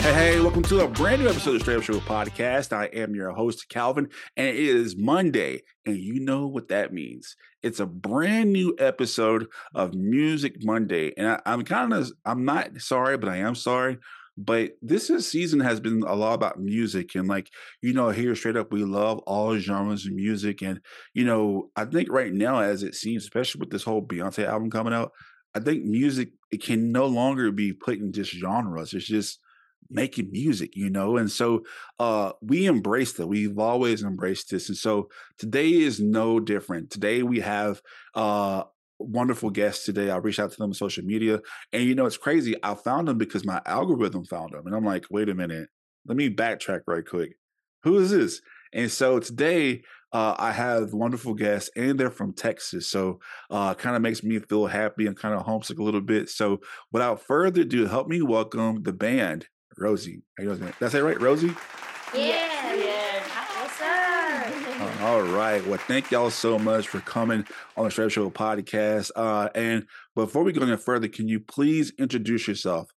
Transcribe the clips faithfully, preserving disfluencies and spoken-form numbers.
Hey, welcome to a brand new episode of Straight Up Show Podcast. I am your host, Calvin, and it is Monday, and you know what that means. It's a brand new episode of Music Monday, and I, I'm kind of, I'm not sorry, but I am sorry. But this is, season has been a lot about music, and like, you know, here Straight Up, we love all genres of music, and, you know, I think right now, as it seems, especially with this whole Beyonce album coming out, I think music, it can no longer be put in just genres. It's just making music, you know? And so uh we embrace that. We've always embraced this. And so today is no different. Today we have uh wonderful guests today. I reached out to them on social media. And you know, it's crazy. I found them because my algorithm found them. And I'm like, wait a minute, let me backtrack right quick. Who is this? And so today uh, I have wonderful guests, and they're from Texas. So uh, kind of makes me feel happy and kind of homesick a little bit. So without further ado, help me welcome the band, Rosie. How you doing? Did I say it right, Rosie? Yeah, yeah. What's up? Uh, all right. Well, thank y'all so much for coming on the Straight Up Show podcast. Uh, and before we go any further, can you please introduce yourself?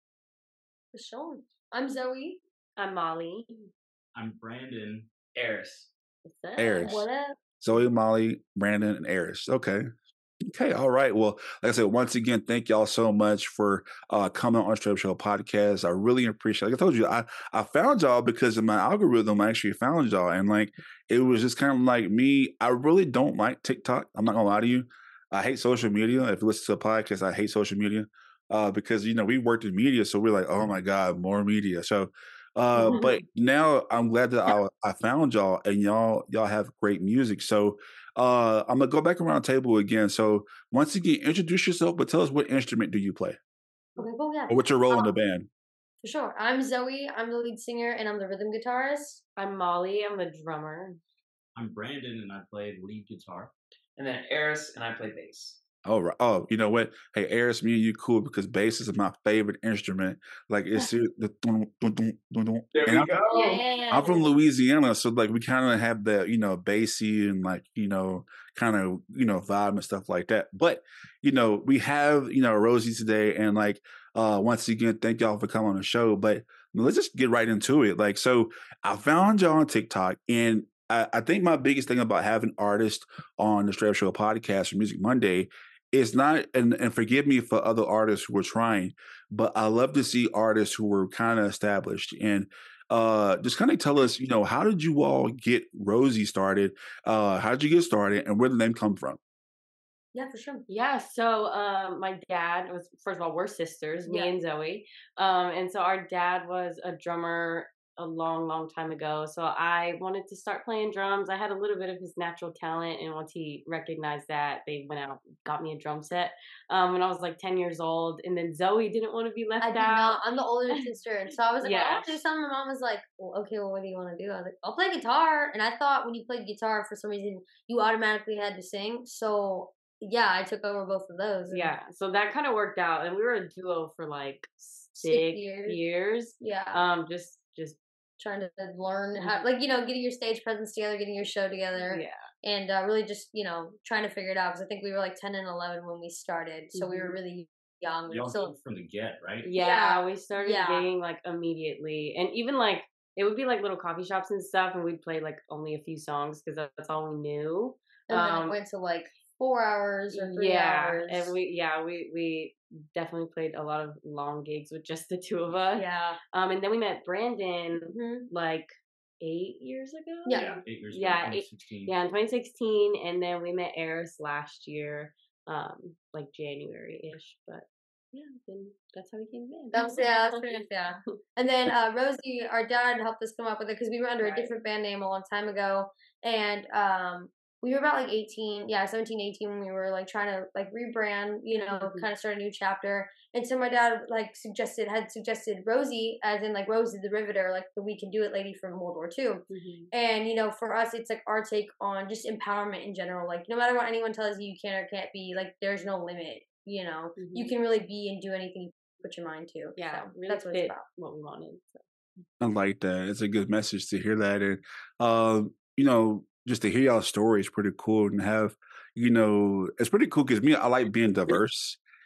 For sure. I'm Zoe. I'm Molly. I'm Brandon. Eris. What's up? Eris. What up? Zoe, Molly, Brandon, and Eris. Okay. Okay, all right. Well, like I said, once again, thank y'all so much for uh, coming on Straight Up Show podcast. I really appreciate it. Like I told you, I, I found y'all because of my algorithm. I actually found y'all. And like, it was just kind of like me. I really don't like TikTok. I'm not going to lie to you. I hate social media. If you listen to a podcast, I hate social media uh, because, you know, we worked in media. So we're like, oh my God, more media. So, uh, but now I'm glad that I, I found y'all, and y'all, y'all have great music. So, Uh, I'm gonna go back around the table again. So once again, introduce yourself, but tell us, what instrument do you play, Okay, cool, yeah. or what's your role in Um, the band? For sure. I'm Zoe. I'm the lead singer, and I'm the rhythm guitarist. I'm Molly. I'm the drummer. I'm Brandon, and I play lead guitar. And then Eris, and I play bass. Oh, right. Oh, you know what? Hey, Eris, me and you cool because bass is my favorite instrument. Like it's the dun, dun, dun, dun, dun. There And we I'm, go. Yeah, yeah, yeah. I'm from Louisiana, so like we kind of have the, you know, bassy and like, you know, kind of, you know, vibe and stuff like that. But, you know, we have, you know, Rosie today, and like uh once again, thank y'all for coming on the show. But let's just get right into it. Like, so I found y'all on TikTok, and I, I think my biggest thing about having artists on the Straight Up Show podcast for Music Monday is not, and, and forgive me for other artists who are trying, but I love to see artists who were kind of established. And uh just kind of tell us, you know, how did you all get Rosie started? Uh how did you get started, and where did the name come from? Yeah, for sure. Yeah, so um, my dad was, first of all, we're sisters, me Yeah. and Zoe. Um, and so our dad was a drummer a long, long time ago. So I wanted to start playing drums. I had a little bit of his natural talent. And once he recognized that, they went out, got me a drum set um, when I was like ten years old. And then Zoe didn't want to be left I did out. not. I'm the older sister, and so I was like, well, I Yeah. want to do something. My mom was like, well, okay, well, what do you want to do? I was like, I'll play guitar. And I thought when you played guitar, for some reason, you automatically had to sing. So yeah, I took over both of those. and Yeah, so that kind of worked out. And we were a duo for like six, Six years. years. Yeah. Um, just, just, Trying to learn how, like, you know, getting your stage presence together, getting your show together. yeah. And uh, really just, you know, trying to figure it out. Because I think we were like ten and eleven when we started. So we were really young. Y'all So, came from the get, right? Yeah, Yeah, we started yeah. gigging like immediately, and even like it would be like little coffee shops and stuff, and we'd play like only a few songs because that's all we knew. and then Um, it went to like four hours or three yeah, hours. and we yeah we we definitely played a lot of long gigs with just the two of us. Yeah. Um, and then we met Brandon hmm like eight years ago. Yeah. Eight years Yeah, ago, eight- twenty sixteen. Yeah, in twenty sixteen, and then we met Eris last year, um, like January ish. But yeah, then that's how we came in. That was, yeah, that's pretty, yeah. And then uh, Rosie, our dad, helped us come up with it because we were under Right. a different band name a long time ago. And um, we were about like eighteen, yeah, seventeen, eighteen when we were like trying to like rebrand, you know, Mhm. kind of start a new chapter. And so my dad like suggested, had suggested Rosie, as in like Rosie the Riveter, like the We Can Do It lady from World War Two. Mhm. And, you know, for us, it's like our take on just empowerment in general. Like, no matter what anyone tells you you can or can't be, like, there's no limit, you know. You Mhm. can really be and do anything you put your mind to. Yeah, so really that's what fit it's about. what we wanted. So. I like that. It's a good message to hear that. And, um, you know, just to hear y'all story is pretty cool, and have, you know, it's pretty cool because me, I like being diverse.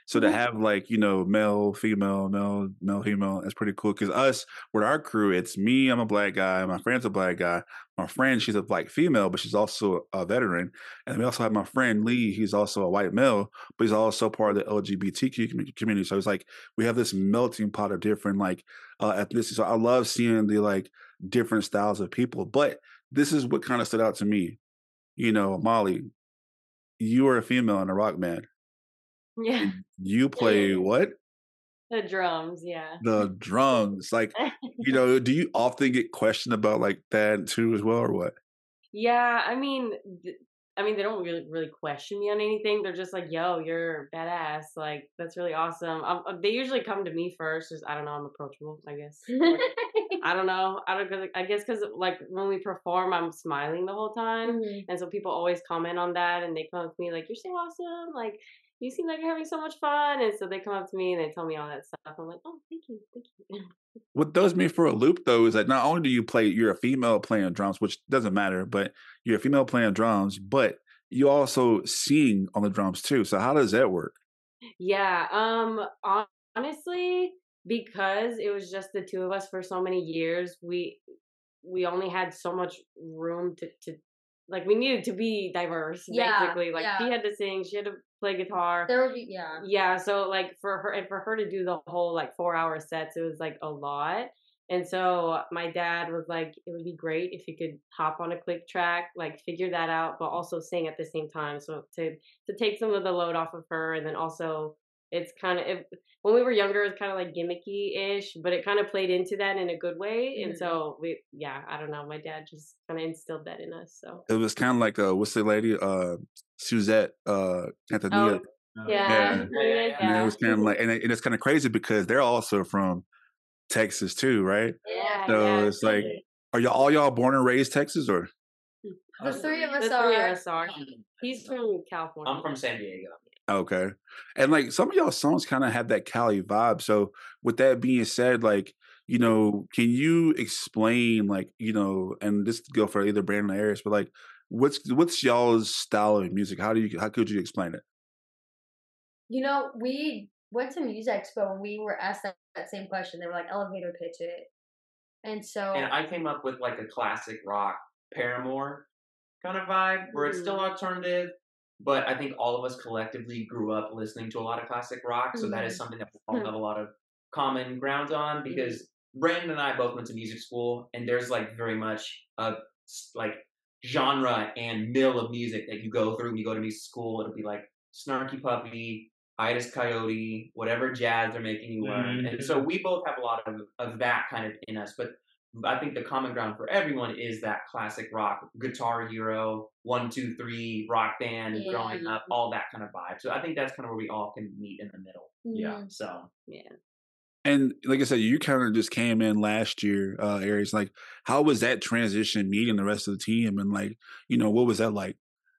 So to have like, you know, male, female, male, male, female, that's pretty cool. Cause us, with our crew, it's me, I'm a black guy, my friend's a black guy. My friend, she's a black female, but she's also a veteran. And we also have my friend Lee, he's also a white male, but he's also part of the L G B T Q community. So it's like we have this melting pot of different like uh ethnicities. So I love seeing the like different styles of people. But this is what kind of stood out to me. You know, Molly, you are a female in a rock band. Yeah. You play what? The drums, yeah. The drums. Like, you know, do you often get questioned about like that too as well, or what? Yeah, I mean, th- I mean, they don't really really question me on anything. They're just like, "Yo, you're badass. Like, that's really awesome." Um, uh, they usually come to me first. Just I don't know, I'm approachable, I guess. I don't know. I don't. Cause, I guess because like when we perform, I'm smiling the whole time, Mhm. and so people always comment on that, and they come up to me like, "You're so awesome. Like, you seem like you're having so much fun." And so they come up to me and they tell me all that stuff. I'm like, "Oh, thank you, thank you." What throws me for a loop though is that not only do you play, you're a female playing drums, which doesn't matter, but you're a female playing drums, but you also sing on the drums too. So how does that work? Yeah, um hon- honestly, because it was just the two of us for so many years, we we only had so much room to to like we needed to be diverse Yeah, basically. Like she yeah. had to sing, she had to play guitar. There would be, yeah. Yeah, so like for her and for her to do the whole like four hour sets, it was like a lot. And so my dad was like, it would be great if you could hop on a click track, like figure that out, but also sing at the same time. So to to take some of the load off of her, and then also it's kind of it, when we were younger, it was kind of like gimmicky ish, but it kind of played into that in a good way. And Mhm. so we, yeah, I don't know, my dad just kind of instilled that in us. So It was kind of like uh, what's the lady? Uh, Suzette uh, Quintanilla. oh Oh, yeah, Yeah. Yeah, yeah, yeah, And it yeah, was kind of like, and, it, and it's kind of crazy because they're also from Texas too, right? yeah, So yeah. it's like, are y'all all y'all born and raised Texas or? The three of us The three are. of us are. He's from California. I'm from San Diego. Okay. And like some of y'all songs kind of have that Cali vibe. So with that being said, like, you know, can you explain like, you know, and this could go for either Brandon or Aries, but like what's what's y'all's style of music? How do you how could you explain it? You know, we went to Music Expo and we were asked that, that same question. They were like, elevator pitch it. And so, And I came up with like a classic rock Paramore kind of vibe where it's still alternative, but I think all of us collectively grew up listening to a lot of classic rock. So that is Mhm. something that we all have a lot of common ground on because Brandon and I both went to music school, and there's like very much a s- like genre and mill of music that you go through when you go to music school. It'll be like Snarky Puppy, Itis Coyote, whatever jazz they're making you learn. And so we both have a lot of, of that kind of in us. But I think the common ground for everyone is that classic rock, Guitar Hero, one, two, three, rock band, Yeah. growing up, all that kind of vibe. So I think that's kind of where we all can meet in the middle. Yeah. Mhm. So Yeah. And like I said, you kind of just came in last year, uh, Aries. Like, how was that transition meeting the rest of the team? And like, you know, what was that like?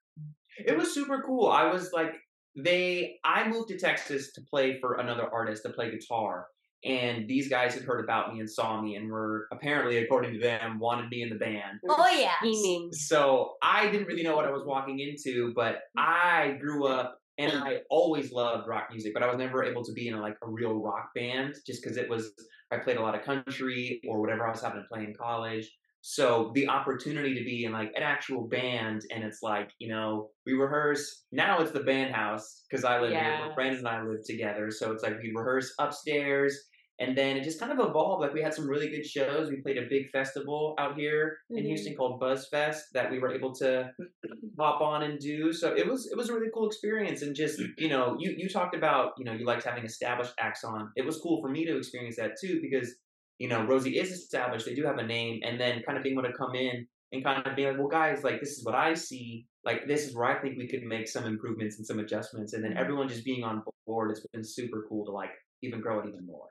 it was super cool. I was like, they, I moved to Texas to play for another artist to play guitar. And these guys had heard about me and saw me and were apparently, according to them, wanted me in the band. Oh, yeah. Scheming. So I didn't really know what I was walking into, but I grew up and I always loved rock music, but I was never able to be in a, like a real rock band just because it was, I played a lot of country or whatever I was having to play in college. So the opportunity to be in like an actual band, and it's like, you know, we rehearse, now it's the band house because I live here, Yeah. where Brandon and I live together. So it's like we rehearse upstairs. And then it just kind of evolved. Like we had some really good shows. We played a big festival out here in Mhm. Houston called Buzz Fest that we were able to hop on and do. So it was it was a really cool experience. And just, you know, you you talked about, you know, you liked having established acts on. It was cool for me to experience that too because, you know, Rosie is established. They do have a name, and then kind of being able to come in and kind of be like, well, guys, like this is what I see. Like this is where I think we could make some improvements and some adjustments. And then everyone just being on board. It's been super cool to like even grow it even more.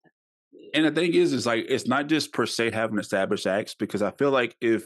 And the thing is, is like it's not just per se having established acts because I feel like if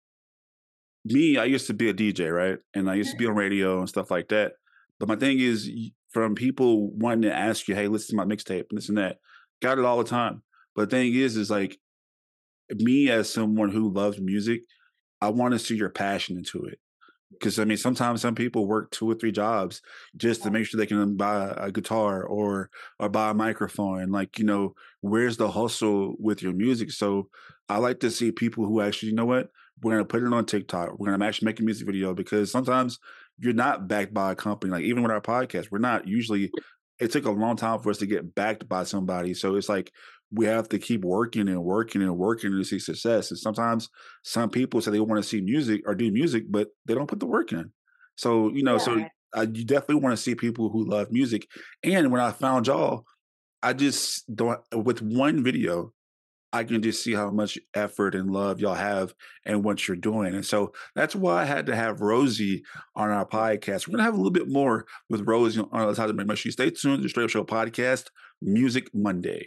me, I used to be a D J, right, and I used to be on radio and stuff like that. But my thing is, y- from people wanting to ask you, "Hey, listen to my mixtape and this and that," got it all the time. But the thing is, is like me as someone who loves music, I want to see your passion into it. Because I mean, sometimes some people work two or three jobs just to make sure they can buy a guitar or or buy a microphone. Like, you know, where's the hustle with your music? So I like to see people who actually, you know what, we're gonna put it on TikTok. We're gonna actually make a music video because sometimes you're not backed by a company. Like even with our podcast, we're not usually. It took a long time for us to get backed by somebody. So it's like we have to keep working and working and working to see success. And sometimes some people say they want to see music or do music, but they don't put the work in. So, you know, so Yeah. uh, you definitely want to see people who love music. And when I found y'all, I just don't, with one video, I can just see how much effort and love y'all have and what you're doing. And so that's why I had to have Rosie on our podcast. We're going to have a little bit more with Rosie on our side. Make sure you stay tuned to the Straight Up Show podcast, Music Monday.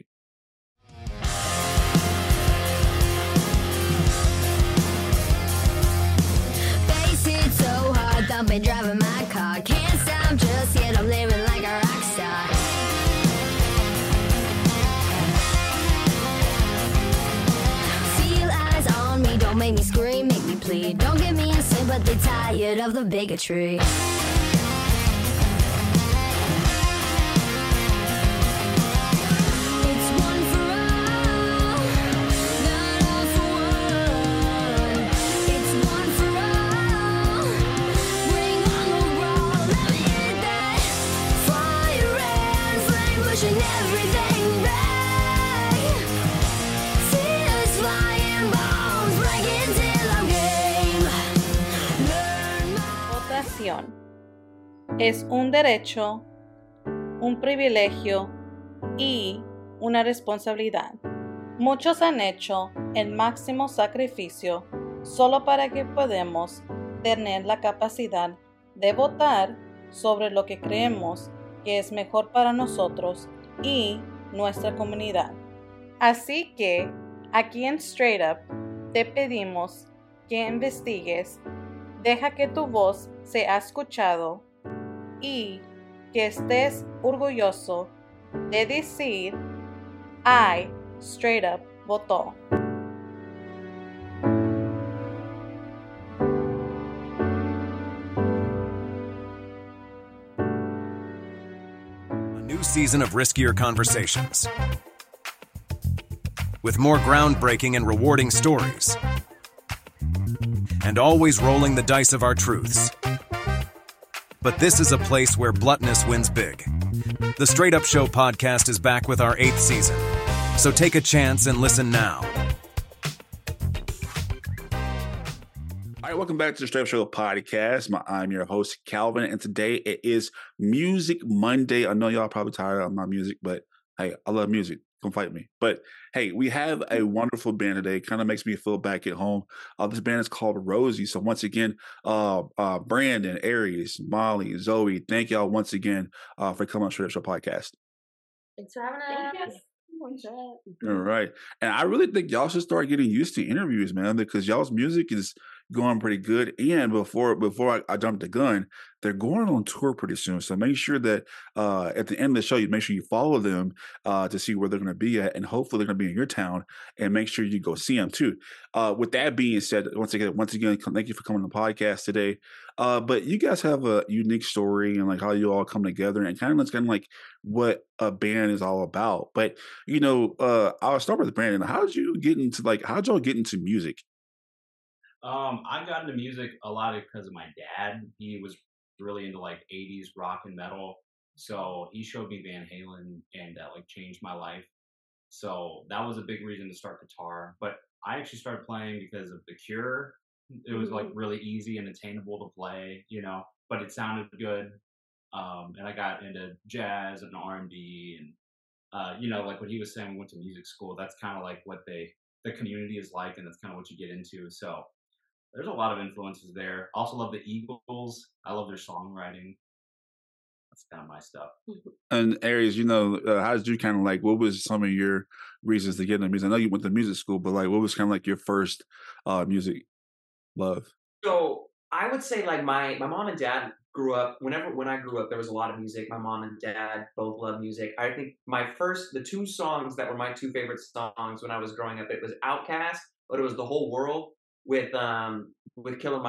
Bass hit so hard, thumping, driving my car. Can't stop just yet, I'm living like a rock star. Feel eyes on me, don't make me scream, make me plead. Don't get me insane, but they tired of the bigotry. It's one for all, not all for one. It's one for all, bring on the roll. Let me hit that fire and flame, pushing everything back. Tears flying, bones breaking till I'm game. Learn my Votación es un derecho, un privilegio y una responsabilidad. Muchos han hecho el máximo sacrificio solo para que podamos tener la capacidad de votar sobre lo que creemos que es mejor para nosotros y nuestra comunidad. Así que aquí en Straight Up te pedimos que investigues, deja que tu voz sea escuchado y que estés orgulloso de decir I Straight Up votó. A new season of Riskier Conversations. With more groundbreaking and rewarding stories. And always rolling the dice of our truths. But this is a place where bluntness wins big. The Straight Up Show podcast is back with our eighth season. So take a chance and listen now. All right, welcome back to the Straight Up Show podcast. My, I'm your host, Calvin, and today it is Music Monday. I know y'all probably tired of my music, but hey, I love music. Come fight me. But hey, we have a wonderful band today. Kind of makes me feel back at home. Uh, this band is called Rosie. So once again, uh, uh, Brandon, Aries, Molly, Zoe, thank y'all once again uh, for coming on Straight Up Show podcast. Thanks for having Thank us. All right. And I really think y'all should start getting used to interviews, man, because y'all's music is going pretty good. And before before I, I jump the gun, they're going on tour pretty soon. So make sure that uh, at the end of the show, you make sure you follow them uh, to see where they're going to be at. And hopefully they're going to be in your town, and make sure you go see them too. Uh, with that being said, once again, once again, thank you for coming on the podcast today. Uh, but you guys have a unique story and like how you all come together, and kind of that's kind of like what a band is all about. But you know, uh, I'll start with Brandon. How did you get into like how did y'all get into music? Um, I got into music a lot because of my dad. He was really into like eighties rock and metal, so he showed me Van Halen, and that like changed my life. So that was a big reason to start guitar. But I actually started playing because of The Cure. It was like really easy and attainable to play, you know, but it sounded good. Um, and I got into jazz and R and B, and uh, you know, like what he was saying, we went to music school. That's kind of like what they the community is like, and that's kind of what you get into. So there's a lot of influences there. Also love the Eagles. I love their songwriting. That's kind of my stuff. And Aries, you know, uh, how did you kind of like? What was some of your reasons to get into music? I know you went to music school, but like, what was kind of like your first uh, music love? So I would say like my my mom and dad grew up. Whenever when I grew up, there was a lot of music. My mom and dad both love music. I think my first the two songs that were my two favorite songs when I was growing up, it was Outkast, but it was The Whole World with um with Killer Mike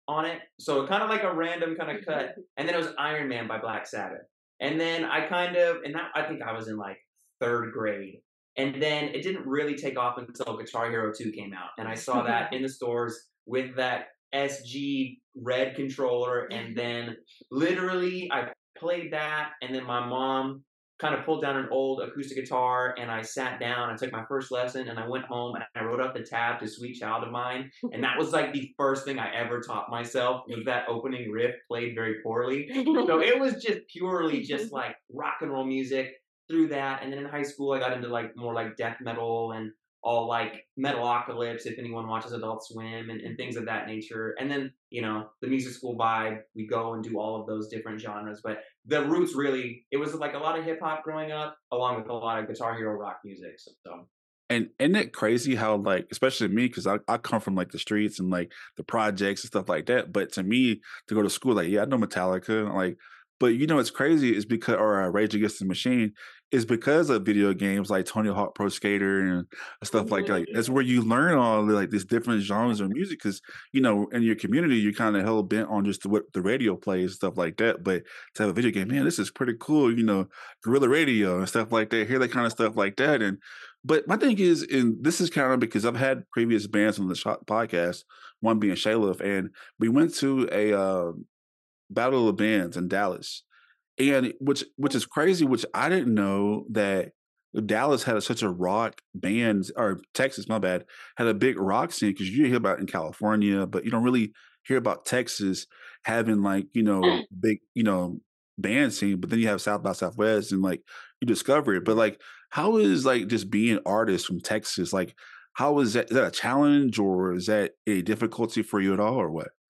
on it. So kind of like a random kind of cut. And then it was Iron Man by Black Sabbath. And then I kind of, and that, I think I was in like third grade. And then it didn't really take off until Guitar Hero two came out. And I saw that in the stores with that S G red controller. And then literally I played that. And then my mom kind of pulled down an old acoustic guitar and I sat down. I took my first lesson and I went home and I wrote up the tab to Sweet Child of Mine. And that was like the first thing I ever taught myself was that opening riff played very poorly. So it was just purely just like rock and roll music through that. And then in high school, I got into like more like death metal and all like Metalocalypse, if anyone watches Adult Swim and, and things of that nature. And then, you know, the music school vibe, we go and do all of those different genres. But the roots really, it was like a lot of hip hop growing up, along with a lot of Guitar Hero rock music. So, and isn't it crazy how, like, especially me, because I, I come from like the streets and like the projects and stuff like that. But to me, to go to school, like, yeah, I know Metallica, like, but you know, it's crazy is because, or uh, Rage Against the Machine, is because of video games like Tony Hawk Pro Skater and stuff like that. Like, that's where you learn all the, like these different genres of music. Because you know, in your community, you're kind of hell bent on just what the radio plays, stuff like that. But to have a video game, man, this is pretty cool. You know, guerrilla radio and stuff like that. Hear that kind of stuff like that. And but my thing is, and this is kind of because I've had previous bands on the shot podcast. One being Shayla, and we went to a uh, Battle of the Bands in Dallas. And which which is crazy, which I didn't know that Dallas had a, such a rock band, or Texas, my bad, had a big rock scene, because you hear about it in California, but you don't really hear about Texas having like, you know, big, you know, band scene. But then you have South by Southwest and like you discover it. But like, how is like just being artists from Texas, like how is that, is that a challenge or is that a difficulty for you at all or what?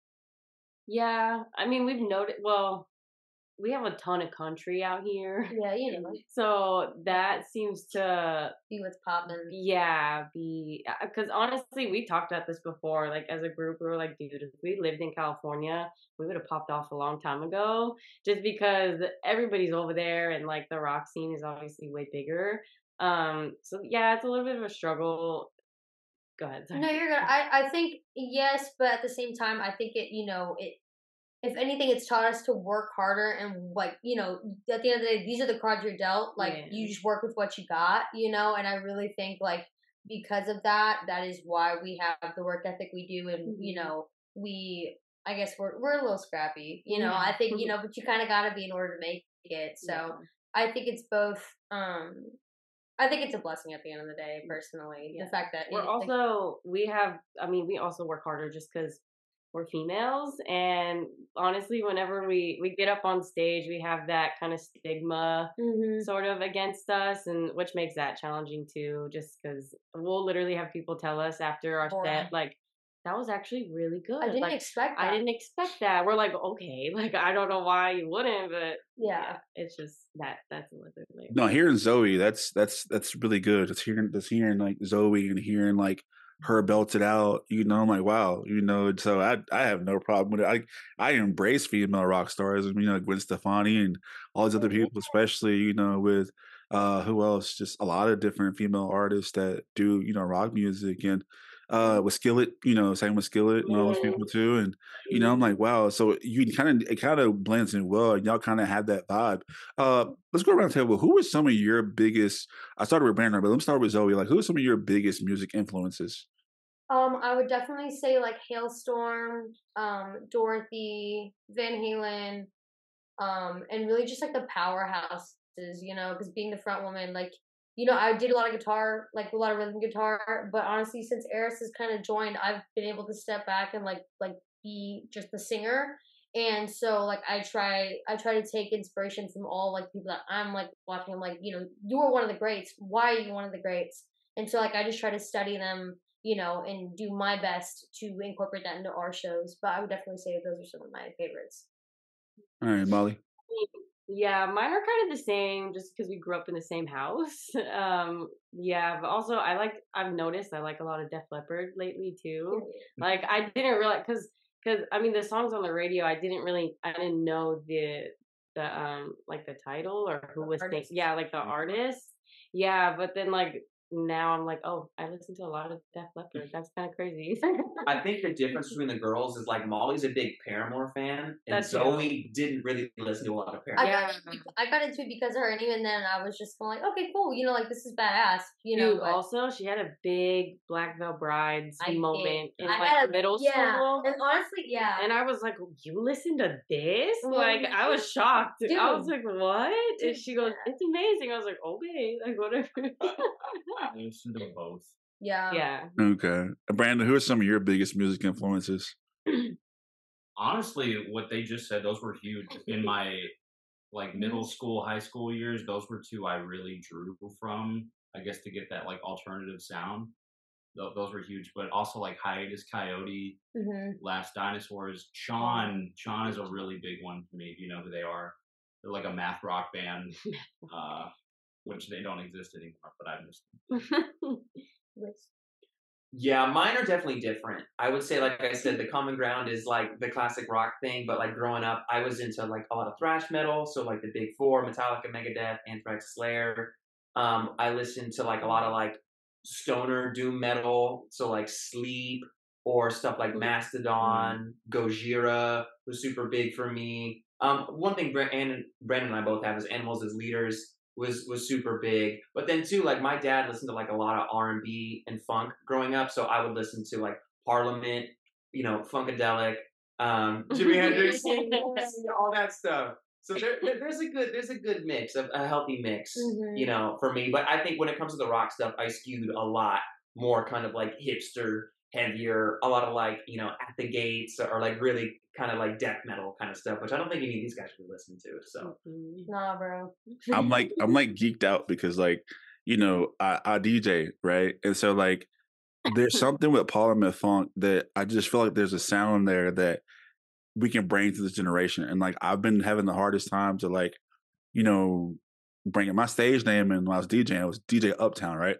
Yeah, I mean, we've noticed, well, we have a ton of country out here. Yeah, you know, So that seems to, see what's popping. yeah, be, because honestly, we talked about this before, like as a group, we were like, dude, if we lived in California, we would have popped off a long time ago, just because everybody's over there and like the rock scene is obviously way bigger. Um, so yeah, it's a little bit of a struggle. Go ahead. Sorry. No, you're good. I, I think yes, but at the same time, I think it, you know, it, if anything, it's taught us to work harder and like, you know, at the end of the day, these are the cards you're dealt. Like Yeah. you just work with what you got, you know, and I really think like because of that, that is why we have the work ethic we do. And, you Mhm. know, we, I guess we're, we're a little scrappy, you know, Yeah. I think, you know, but you kind of got to be in order to make it. So Yeah. I think it's both, um, I think it's a blessing at the end of the day, personally. Yeah. The fact that We're it, like, also, we have, I mean, we also work harder just because we're females. And honestly, whenever we, we get up on stage, we have that kind of stigma mhm. sort of against us, and which makes that challenging too, just because we'll literally have people tell us after our Boy. set, like, that was actually really good. I didn't like, expect that. I didn't expect that. We're like, okay, like, I don't know why you wouldn't, but Yeah. it's just that, that's another layer. No, hearing Zoe, that's that's that's really good. Just hearing just hearing like Zoe and hearing like her belt it out, you know, I'm like, wow, you know, so I I have no problem with it. I I embrace female rock stars, I mean, you know, Gwen Stefani and all these other people, especially, you know, with uh who else? Just a lot of different female artists that do, you know, rock music, and uh with Skillet, you know, same with Skillet and all those Mhm. people too. And you know, I'm like, wow, so you kind of it kind of blends in well, and y'all kind of have that vibe. Uh let's go around the table. Who were some of your biggest, I started with Brandon, but let me start with Zoe. Like, who are some of your biggest music influences? Um, I would definitely say like Hailstorm, um, Dorothy, Van Halen, um, and really just like the powerhouses, you know, because being the front woman, like, you know, I did a lot of guitar, like a lot of rhythm guitar, but honestly, since Eris has kind of joined, I've been able to step back and like like be just the singer. And so like I try I try to take inspiration from all like people that I'm like watching. I'm like, you know, you are one of the greats. Why are you one of the greats? And so like I just try to study them, you know, and do my best to incorporate that into our shows. But I would definitely say those are some of my favorites. All right, Molly. Yeah, mine are kind of the same just because we grew up in the same house. Um, yeah, but also I like, I've noticed I like a lot of Def Leppard lately too. Like I didn't realize, cause, cause I mean the songs on the radio, I didn't really, I didn't know the, the, um, like the title or who The was, sing- artist. yeah, like the artist. Yeah, but then like now I'm like, oh, I listen to a lot of Def Leppard. That's kind of crazy. I think the difference between the girls is like Molly's a big Paramore fan, and That's Zoe didn't really listen to a lot of I Paramore. got, into, I got into it because of her, and even then, I was just going like, okay, cool, you know, like this is badass, you know. Dude, but also, she had a big Black Veil Brides I did. moment in I like had a- middle yeah, school. and honestly, yeah, And I was like, you listen to this? Like, I was shocked. Dude. I was like, what? And Dude, she goes, yeah. it's amazing. I was like, okay, like, whatever. I listen to both. yeah, yeah. Okay. Brandon, who are some of your biggest music influences? Honestly, what they just said, those were huge in my like middle school, high school years. Those were two I really drew from, I guess, to get that like alternative sound. Th- those were huge, but also like Hiatus Coyote, hmm Last Dinosaurs. Sean, Sean is a really big one for me. If you know who they are, they're like a math rock band, uh, which they don't exist anymore. But I miss them. Yeah, mine are definitely different. I would say, like I said, the common ground is like the classic rock thing, but like growing up, I was into like a lot of thrash metal, so like the big four, Metallica, Megadeth, Anthrax, Slayer. Um, I listened to like a lot of like stoner doom metal, so like Sleep or stuff like Mastodon, Gojira was super big for me. Um, one thing Brent and Brandon and I both have is Animals as Leaders was was super big. But then too, like my dad listened to like a lot of R and B and funk growing up, so I would listen to like Parliament, you know, Funkadelic, um, Jimi Hendrix, all that stuff. So there, there- there's a good there's a good mix, of a healthy mix, Mhm. you know, for me. But I think when it comes to the rock stuff, I skewed a lot more kind of like hipster, heavier, a lot of like, you know, At the Gates or like really kind of like death metal kind of stuff, which I don't think any of these guys would listen to. So Mm-mm. Nah, bro. I'm like I'm like geeked out because like you know I, I D J, right, and so like there's something with Parliament Funk that I just feel like there's a sound there that we can bring to this generation, and like I've been having the hardest time to like you know bring it. My stage name and when I was DJing, it was D J Uptown, right?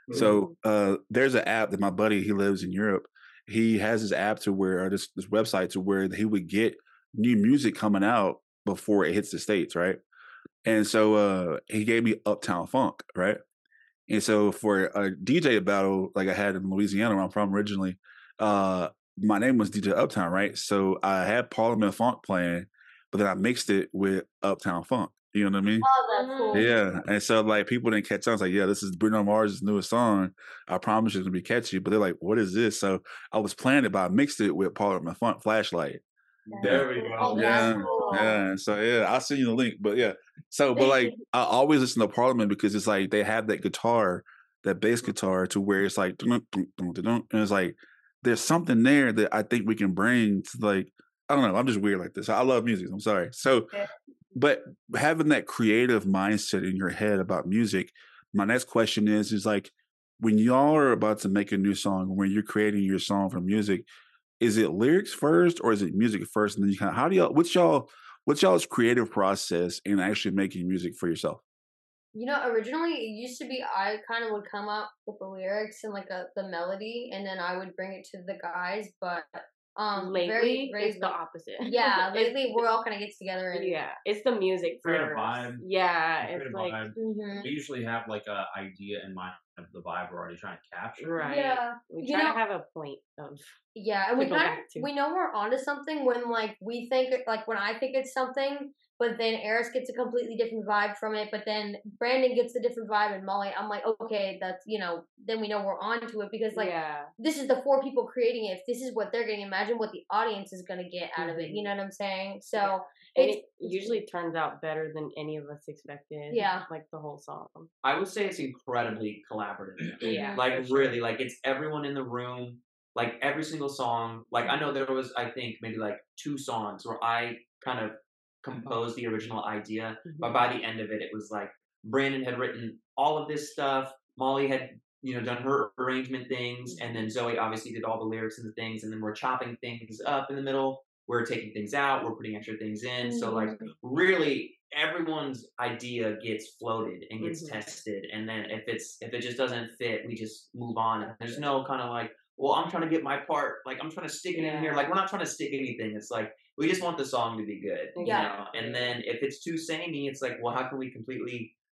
So uh, there's an app that my buddy, he lives in Europe. He has this app to where, or this, this website to where he would get new music coming out before it hits the States, right? And so uh, he gave me Uptown Funk, right? And so for a D J battle like I had in Louisiana, where I'm from originally, uh, my name was D J Uptown, right? So I had Parliament Funk playing, but then I mixed it with Uptown Funk. You know what I mean? Oh, that's cool. Yeah, and so like people didn't catch on. It's like, yeah, this is Bruno Mars' newest song. I promise it's gonna be catchy. But they're like, what is this? So I was playing it, but I mixed it with Parliament Funk Flashlight. there we Oh, go. that's Yeah, cool. yeah. And so yeah, I'll send you the link. But yeah, so but like I always listen to Parliament because it's like they have that guitar, that bass guitar, to where it's like, dun, dun, dun, dun, dun, and it's like there's something there that I think we can bring to like I don't know. I'm just weird like this. I love music. I'm sorry. So. Yeah. But having that creative mindset in your head about music, my next question is, is like, when y'all are about to make a new song, when you're creating your song for music, is it lyrics first or is it music first? And then you kind of, how do y'all, what's y'all, what's y'all's creative process in actually making music for yourself? You know, originally it used to be I kind of would come up with the lyrics and like a, the melody, and then I would bring it to the guys. But um, lately, very, very it's the late- opposite. Yeah, It's- layly we're all kind of gets together and yeah, it's the music Create a first. vibe. Yeah, Create it's a like vibe. Mhm. We usually have like a idea in mind of the vibe we're already trying to capture. right. Yeah, We you try know- to have a point of yeah, and we to go kind of back to. we know we're onto something when like we think it- like when I think it's something, but then Eris gets a completely different vibe from it, but then Brandon gets a different vibe, and Molly, I'm like, okay, that's you know, then we know we're onto it because like yeah. this is the four people creating it. If this is what they're getting, imagine what the audience is gonna get out of it. Mhm. You know what I'm saying? So And it's it usually turns out better than any of us expected. Yeah. Like the whole song. I would say it's incredibly collaborative. Yeah. Like for sure. really, like it's everyone in the room. Like every single song. Like I know there was, I think maybe like two songs where I kind of composed the original idea, but by the end of it, it was like Brandon had written all of this stuff. Molly had, you know, done her arrangement things, and then Zoe obviously did all the lyrics and the things, and then we're chopping things up in the middle. We're taking things out. We're putting extra things in. So like really, everyone's idea gets floated and gets Mhm. tested, and then if it's if it just doesn't fit, we just move on. And there's no kind of like, well, I'm trying to get my part. Like I'm trying to stick it in here. Yeah. Like we're not trying to stick anything. It's like we just want the song to be good. You Yeah. know? And then if it's too samey, it's like, well, how can we completely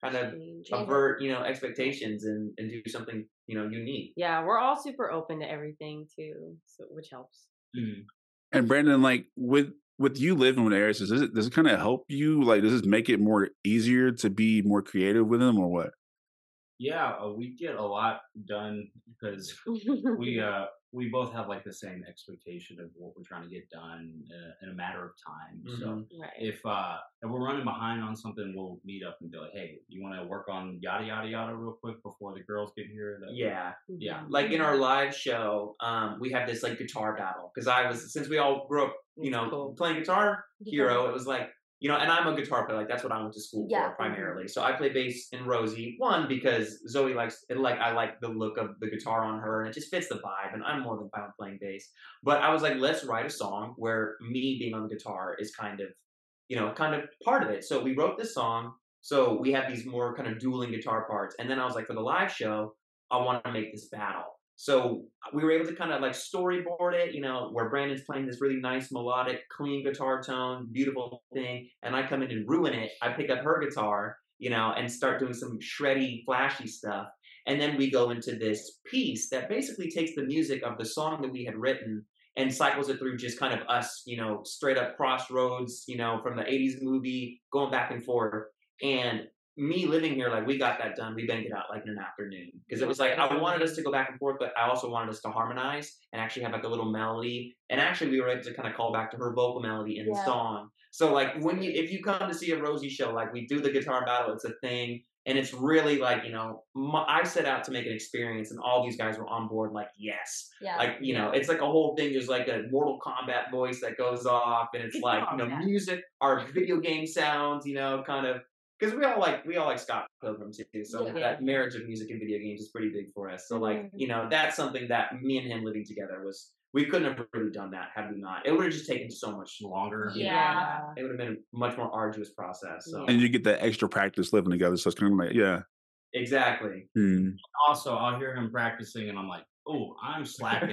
kind of Change. avert, you know, expectations and, and do something, you know, unique. Yeah, we're all super open to everything too, so which helps. Mm. And Brandon, like with with you living with Aries, does it does it kind of help you? Like, does it make it more easier to be more creative with them, or what? Yeah, uh, we get a lot done because we uh we both have like the same expectation of what we're trying to get done uh, in a matter of time. So Mhm. Right. if uh if we're running behind on something, we'll meet up and be like, hey, you want to work on yada yada yada real quick before the girls get here? That- Yeah. Yeah. Mhm. Like in our live show, um, we have this like guitar battle because I was since we all grew up, you That's know, cool. playing Guitar Hero. It was like, you know, and I'm a guitar player. Like that's what I went to school Yeah. for primarily. So I play bass in Rosie. One because Zoe likes it. Like I like the look of the guitar on her, and it just fits the vibe. And I'm more than fine with playing bass. But I was like, let's write a song where me being on the guitar is kind of, you know, kind of part of it. So we wrote this song. So we have these more kind of dueling guitar parts. And then I was like, for the live show, I want to make this battle. So we were able to kind of like storyboard it, you know, where Brandon's playing this really nice, melodic, clean guitar tone, beautiful thing. And I come in and ruin it. I pick up her guitar, you know, and start doing some shreddy, flashy stuff. And then we go into this piece that basically takes the music of the song that we had written and cycles it through just kind of us, you know, straight up crossroads, you know, from the eighties movie, going back and forth. And me living here, like we got that done. We banged it out like in an afternoon because it was like I wanted us to go back and forth, but I also wanted us to harmonize and actually have like a little melody. And actually, we were able to kind of call back to her vocal melody in the Yeah. song. So like when you if you come to see a Rosie show, like we do the guitar battle, it's a thing, and it's really like you know my, I set out to make an experience, and all these guys were on board. Like yes, Yeah. like you know it's like a whole thing. There's like a Mortal Kombat voice that goes off, and it's like you know Kombat. music, our video game sounds, you know, kind of. Because we all like we all like Scott Pilgrim too, so Yeah. that marriage of music and video games is pretty big for us. So like Mhm. you know that's something that me and him living together was we couldn't have really done that had we not. It would have just taken so much Longer. you know, Yeah. it would have been a much more arduous process. So And you get that extra practice living together, so it's kind of like, yeah. exactly. Hmm. Also, I'll hear him practicing, and I'm like, oh, I'm slacking.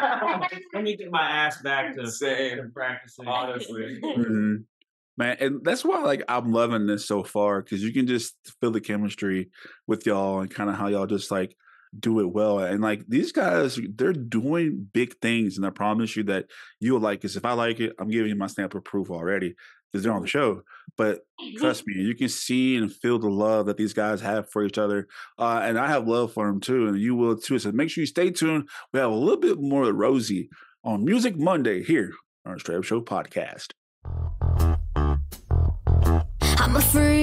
Let me get my ass back to, Same. to practicing. Honestly. Mhm. Man, and that's why like I'm loving this so far because you can just feel the chemistry with y'all and kind of how y'all just like do it well. And like these guys, they're doing big things, and I promise you that you'll like this. If I like it, I'm giving you my stamp of proof already because they're on the show. But trust me, you can see and feel the love that these guys have for each other, uh, and I have love for them too, and you will too. So make sure you stay tuned. We have a little bit more of Rosie on Music Monday here on our Straight Up Show podcast. I'm a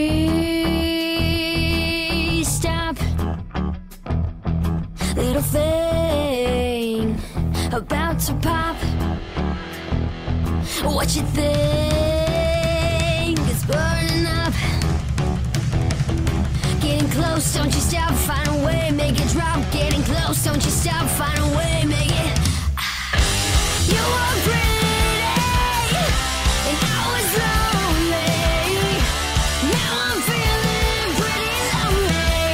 free stop, little thing about to pop. What you think is burning up? Getting close, don't you stop, find a way, make it drop. Getting close, don't you stop, find a way, make it. You were pretty, and I was lonely. Now I'm feeling pretty lonely.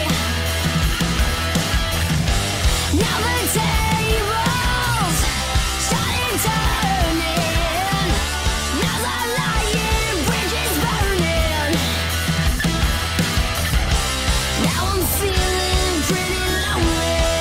Now the tables started turning. Now the lying bridges burning. Now I'm feeling pretty lonely.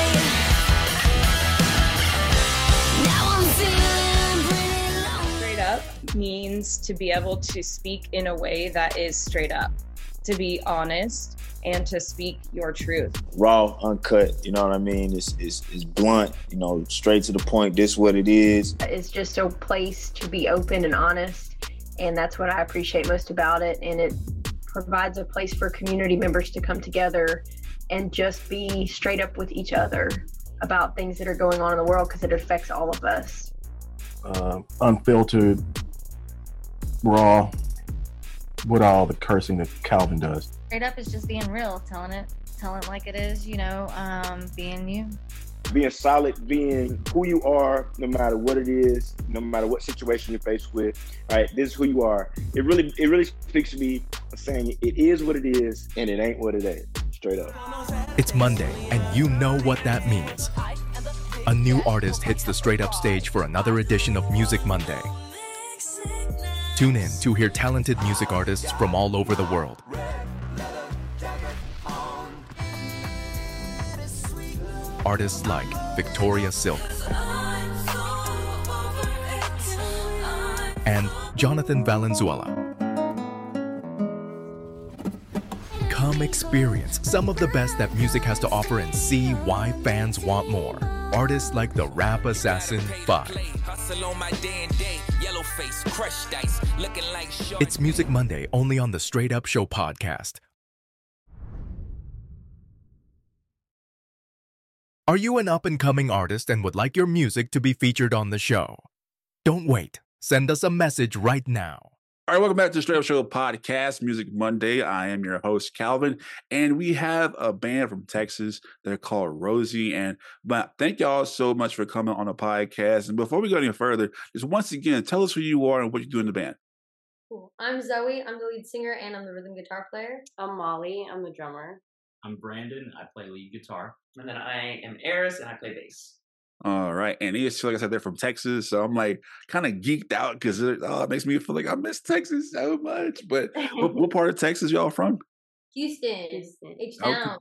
Now I'm feeling pretty lonely. Straight up means to be able to speak in a way that is straight up, to be honest, and to speak your truth. Raw, uncut, you know what I mean? It's, it's, it's blunt, you know, straight to the point. This what it is. It's just a place to be open and honest, and that's what I appreciate most about it. And it provides a place for community members to come together and just be straight up with each other about things that are going on in the world, because it affects all of us. Uh, unfiltered, raw, with all the cursing that Calvin does. Straight up is just being real, telling it, telling it like it is, you know, um, being you. Being solid, being who you are, no matter what it is, no matter what situation you're faced with. All right, this is who you are. It really, it really speaks to me saying it is what it is, and it ain't what it ain't. Straight up. It's Monday, and you know what that means. A new artist hits the Straight Up stage for another edition of Music Monday. Tune in to hear talented music artists from all over the world. artists like Victoria Silk and Jonathan Valenzuela. Come experience some of the best that music has to offer and see why fans want more. Artists like the Rap Assassin five. It's Music Monday only on the Straight Up Show podcast. Are you an up-and-coming artist and would like your music to be featured on the show? Don't wait. Send us a message right now. All right, welcome back to the Straight Up Show podcast, Music Monday. I am your host, Calvin, and we have a band from Texas. They're called Rosie, and but thank y'all so much for coming on the podcast. And before we go any further, just once again, tell us who you are and what you do in the band. Cool. I'm Zoe. I'm the lead singer, and I'm the rhythm guitar player. I'm Molly. I'm the drummer. I'm Brandon. I play lead guitar. And then I am Eris, and I play bass. All right, and it's like I said, they're from Texas, so I'm like kind of geeked out because it, oh, it makes me feel like I miss Texas so much. But what, what part of Texas y'all from? Houston, H-Town.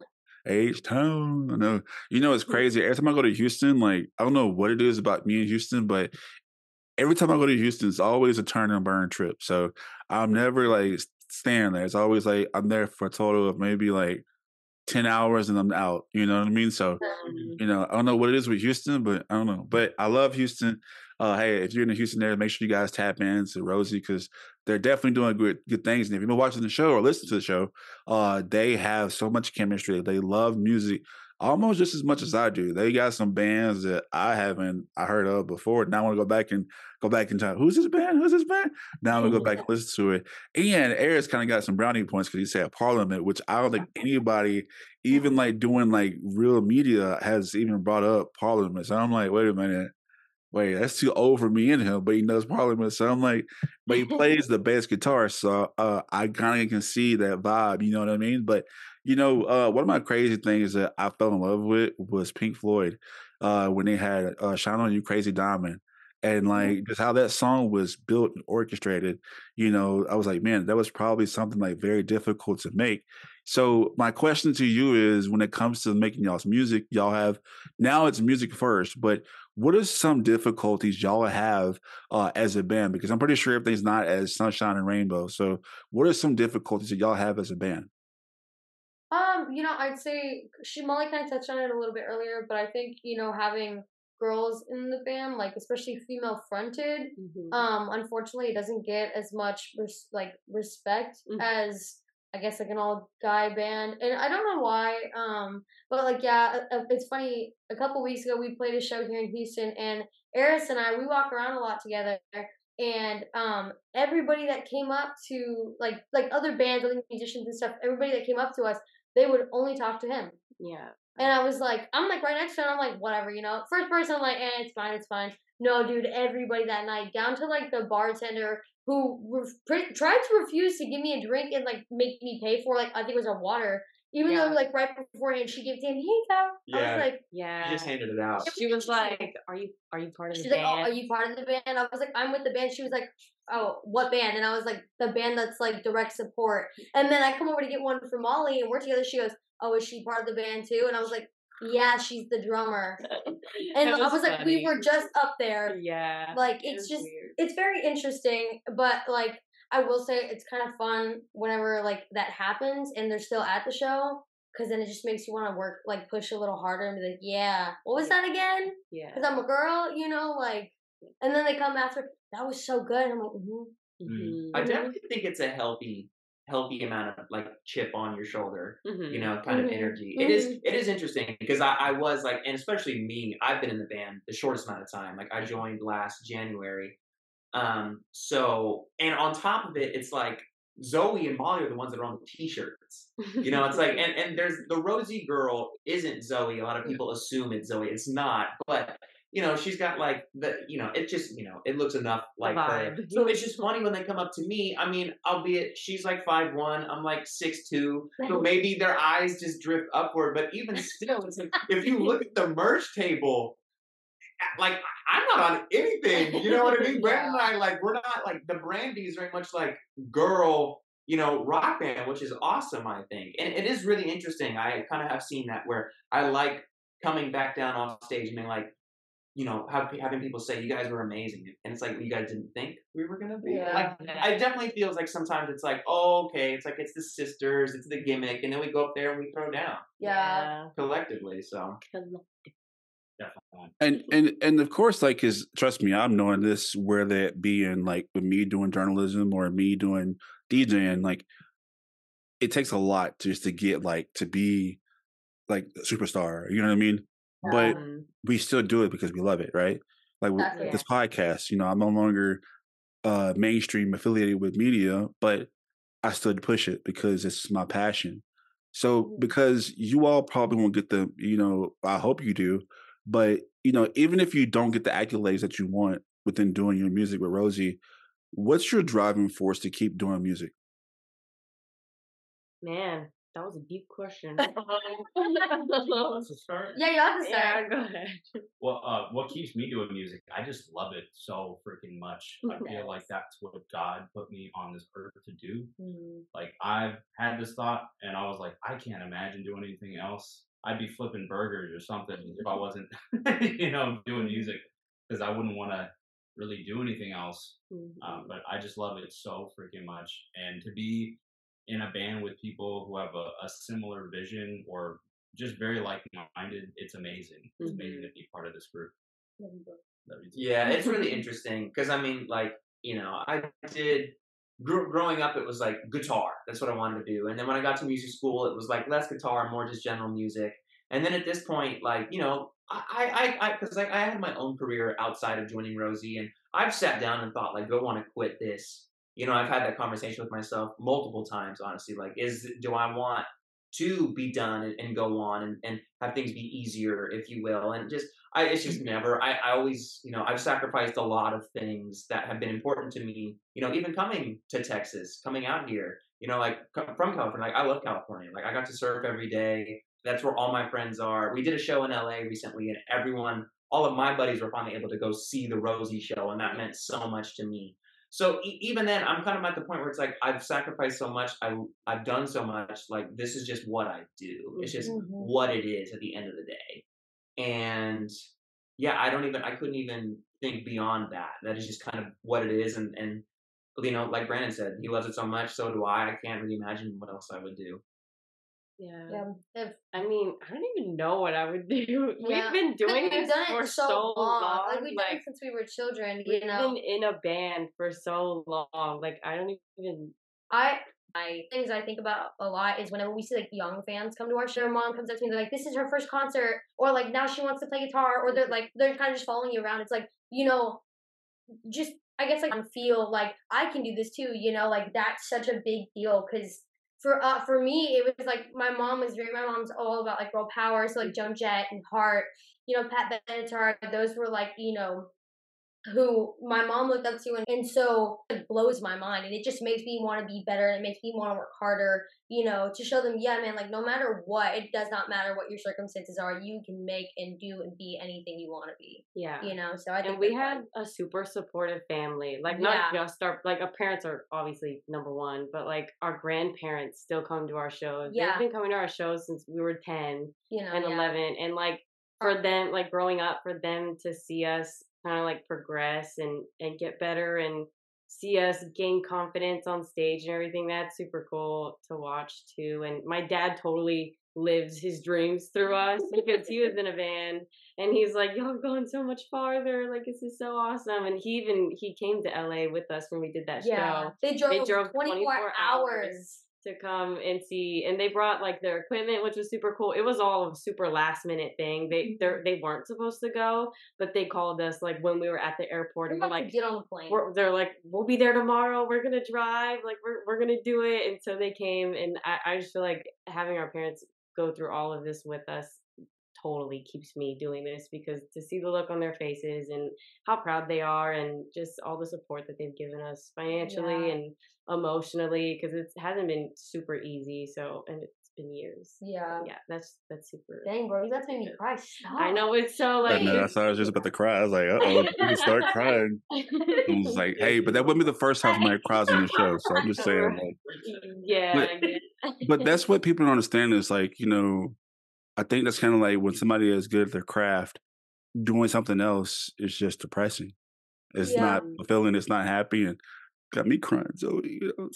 H-Town. I know. You know, it's crazy. Every time I go to Houston, like I don't know what it is about me in Houston, but every time I go to Houston, it's always a turn and burn trip. So I'm never like staying there. It's always like I'm there for a total of maybe like ten hours and I'm out. You know what I mean? So, you know, I don't know what it is with Houston, but I don't know. But I love Houston. Uh, hey, if you're in the Houston area, make sure you guys tap into Rosie because they're definitely doing good good things. And if you've been watching the show or listening to the show, uh, they have so much chemistry. They love music almost just as much as I do. They got some bands that I haven't I heard of before. Now I want to go back and go back and tell who's this band? Who's this band? Now I'm gonna go back and listen to it. And Eris kind of got some brownie points because he said Parliament, which I don't think anybody, even like doing like real media, has even brought up Parliament. So I'm like, wait a minute. Wait, that's too old for me and him, but he knows Parliament. So I'm like, but he plays the bass guitar. So uh, I kind of can see that vibe, you know what I mean? But, you know, uh, one of my crazy things that I fell in love with was Pink Floyd uh, when they had uh, Shine On You Crazy Diamond. And like just how that song was built and orchestrated, you know, I was like, man, that was probably something like very difficult to make. So my question to you is when it comes to making y'all's music, y'all have now it's music first, but what are some difficulties y'all have uh, as a band? Because I'm pretty sure everything's not as sunshine and rainbow. So what are some difficulties that y'all have as a band? Um, you know, I'd say she Molly kind of touched on it a little bit earlier, but I think, you know, having girls in the band, like especially female fronted, Mm-hmm. um, unfortunately it doesn't get as much res- like respect Mhm. as I guess like an all guy band, and I don't know why. Um, but like yeah, uh, it's funny. A couple weeks ago, we played a show here in Houston, and Eris and I we walk around a lot together. And um, everybody that came up to like like other bands, other musicians and stuff, everybody that came up to us, they would only talk to him. Yeah. And I was like, I'm like right next to him. I'm like, whatever, you know. First person, I'm like, eh, it's fine, it's fine. No, dude, everybody that night, down to like the bartender who ref- pre- tried to refuse to give me a drink and like make me pay for like I think it was a water. Even Yeah. though like right beforehand she gave it to him, here you go. I Yeah. was like, Yeah. You just handed it out. She was like, "Are you are you part of the she's like, oh, band?" are you part of the band? I was like, I'm with the band. She was like, oh, what band? And I was like, the band that's like direct support. And then I come over to get one for Molly, and we're together. She goes, oh, is she part of the band too? And I was like, yeah, she's the drummer. And It I was like, we funny. were just up there. Yeah. Like it it's was just weird. it's very interesting, but like I will say it's kind of fun whenever like that happens and they're still at the show because then it just makes you want to work like push a little harder and be like, yeah, what was that again? Yeah. Because I'm a girl, you know, like, and then they come after that was so good. And I'm like, mm-hmm. Mhm. I definitely think it's a healthy, healthy amount of like chip on your shoulder, Mhm. you know, kind of Mhm. energy. It is, Mhm. it is interesting because I, I was like, and especially me, I've been in the band the shortest amount of time. Like I joined last January. Um, so, and on top of it, it's like Zoe and Molly are the ones that are on the t-shirts. You know, it's like, and, and there's the Rosie girl isn't Zoe. A lot of people assume it's Zoe. It's not, but you know, she's got like the, you know, it just, you know, it looks enough like her. vibe. So it's just funny when they come up to me. I mean, albeit she's like five one, I'm like six two, so maybe their eyes just drift upward. But even still, it's like if you look at the merch table, like I'm not on anything. You know what I mean? Brandon and I, like, we're not like the Brandy is very much like girl, you know, rock band, which is awesome, I think. And it is really interesting. I kind of have seen that where I like coming back down off stage and being like, you know, have, having people say, you guys were amazing. And it's like, well, you guys didn't think we were going to be. Yeah. Like, I definitely feels like sometimes it's like, oh, okay, it's like, it's the sisters, it's the gimmick. And then we go up there and we throw down Yeah. collectively. So, Definitely. And and and of course, like, cause trust me, I'm knowing this, whether it be in like with me doing journalism or me doing DJing, like it takes a lot just to get like to be like a superstar. You know what I mean? But Um, we still do it because we love it, right? Like with Exactly. this podcast, you know, I'm no longer uh mainstream affiliated with media, but I still push it because it's my passion. So because you all probably won't get the, you know, I hope you do, but you know, even if you don't get the accolades that you want within doing your music with Rosie, what's your driving force to keep doing music? man, that was a deep question. Let's start. Yeah, you have to yeah, start. go ahead. Well, uh, what keeps me doing music? I just love it so freaking much. I feel like that's what God put me on this earth to do. Mm. Like I've had this thought, and I was like, I can't imagine doing anything else. I'd be flipping burgers or something if I wasn't, you know, doing music, because I wouldn't want to really do anything else. Uh, but I just love it so freaking much, and to be in a band with people who have a, a similar vision or just very like-minded, it's amazing. It's amazing to be part of this group. Love you too. yeah, it's really interesting because I mean, like, you know, I did gr- growing up. It was like guitar. That's what I wanted to do. And then when I got to music school, it was like less guitar, more just general music. And then at this point, like, you know, I, I, I, because like I had my own career outside of joining Rosie, and I've sat down and thought, like, do I want to quit this? You know, I've had that conversation with myself multiple times, honestly. Like, is do I want to be done and, and go on and, and have things be easier, if you will? And just, I, it's just never, I, I always, you know, I've sacrificed a lot of things that have been important to me, you know, even coming to Texas, coming out here, you know, like co- from California, like I love California. Like I got to surf every day. That's where all my friends are. We did a show in L A recently, and everyone, all of my buddies were finally able to go see the Rosie show. And that meant so much to me. So e- even then, I'm kind of at the point where it's like, I've sacrificed so much. I, I've done so much. Like, this is just what I do. It's just Mhm. what it is at the end of the day. And yeah, I don't even, I couldn't even think beyond that. That is just kind of what it is. And, and, you know, like Brandon said, he loves it so much. So do I. I can't really imagine what else I would do. Yeah. Yeah. If, I mean, I don't even know what I would do. yeah. We've been doing We've this done it for so, so long. long. Like we've done it since we were children. You we've know, been in a band for so long. Like, I don't even. I I things I think about a lot is whenever we see like young fans come to our show, mom comes up to me, they're like, "This is her first concert," or like, "Now she wants to play guitar," or they're like, they're kind of just following you around. It's like, you know, just I guess like I feel like I can do this too. You know, like that's such a big deal because. For uh for me, it was like my mom was very. My mom's all about like girl power, so like Joan Jett and Heart, you know, Pat Benatar. Those were like you know, who my mom looked up to, and, and so it blows my mind, and it just makes me want to be better, and it makes me want to work harder, you know, to show them, yeah, man, like no matter what, it does not matter what your circumstances are, you can make and do and be anything you want to be. Yeah. You know, so I think And we that's had fun. a super supportive family. Like, Yeah. not just our, like, our parents are obviously number one, but like our grandparents still come to our shows. Yeah. They've been coming to our shows since we were ten You know, and yeah. eleven. And like, for them, like growing up, for them to see us kind of like progress and, and get better and see us gain confidence on stage and everything, that's super cool to watch too. And my dad totally lives his dreams through us because he was in a band and he's like, y'all have gone so much farther, like this is so awesome. And he even he came to L A with us when we did that Yeah. show. They drove, They drove twenty-four, twenty-four hours. to come and see, and they brought like their equipment, which was super cool. It was all a super last minute thing. They they they weren't supposed to go, but they called us like when we were at the airport, and We're we're about like, to get on the plane. we're, they're like, we'll be there tomorrow. We're gonna drive, like we're we're gonna do it. And so they came, and I, I just feel like having our parents go through all of this with us totally keeps me doing this, because to see the look on their faces and how proud they are, and just all the support that they've given us financially Yeah. and emotionally, because it hasn't been super easy. So, and it's been years. Yeah. Yeah, that's that's super. Dang, bro, that's made me cry. Stop. I know, it's so I like. know. I thought I was just about to cry. I was like, uh oh, you start crying. I was like, hey, but that wouldn't be the first time somebody cries on the show. So I'm just saying, like, yeah, but, I get it. but that's what people don't understand is like, you know, I think that's kind of like when somebody is good at their craft, doing something else is just depressing. It's Yeah. not fulfilling. It's not happy, and got me crying. So you know,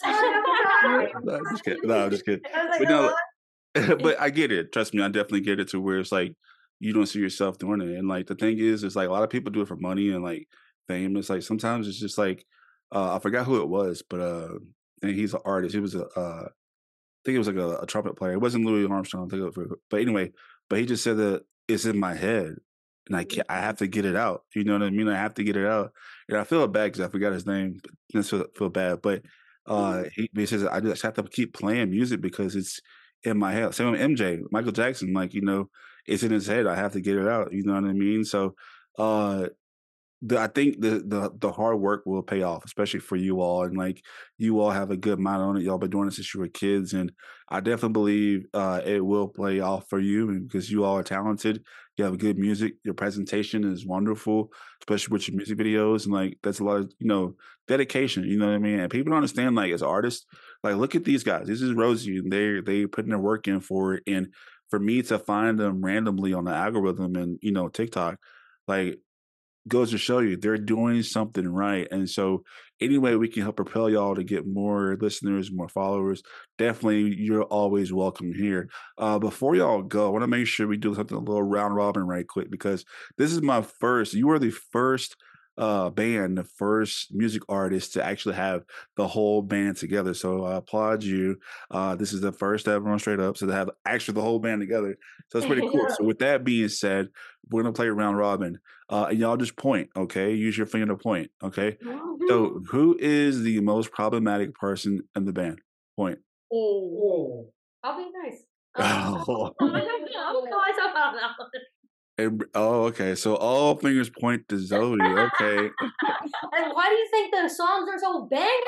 no, I'm just kidding. No, I'm just kidding. I was like, But no, oh. but I get it. Trust me, I definitely get it to where it's like you don't see yourself doing it. And like the thing is, it's like a lot of people do it for money and like fame. It's like sometimes it's just like uh, I forgot who it was, but uh, and he's an artist. He was a uh, I think it was like a, a trumpet player. It wasn't Louis Armstrong. I think it was, but anyway, but he just said that it's in my head, and I can't, I have to get it out. You know what I mean? I have to get it out, and I feel bad because I forgot his name. But I just feel, feel bad, but uh, he, he says I just have to keep playing music because it's in my head. Same with M J, Michael Jackson. Like you know, it's in his head. I have to get it out. You know what I mean? So, uh, the, I think the, the the hard work will pay off, especially for you all, and like you all have a good mind on it. Y'all been doing this since you were kids, and I definitely believe uh, it will play off for you, and because you all are talented, you have good music. Your presentation is wonderful, especially with your music videos, and like that's a lot of you know dedication. You know what I mean? And people don't understand like as artists, like look at these guys. This is Rosie, and they they putting their work in for it, and for me to find them randomly on the algorithm and you know TikTok, like. Goes to show you they're doing something right. And so any way we can help propel y'all to get more listeners, more followers, definitely you're always welcome here. Uh, before y'all go, I want to make sure we do something a little round robin right quick because this is my first, you are the first uh, band, the first music artist to actually have the whole band together. So I applaud you. Uh, this is the first ever on Straight Up, so to have actually the whole band together. So it's pretty cool. So with that being said, we're gonna play round robin. Uh, and y'all just point, okay? Use your finger to point, okay? So who is the most problematic person in the band? Point. Oh. I'll be nice. Um, Oh. I'm gonna call myself out on that one. And- oh, okay. So all fingers point to Zoe. Okay. And why do you think the songs are so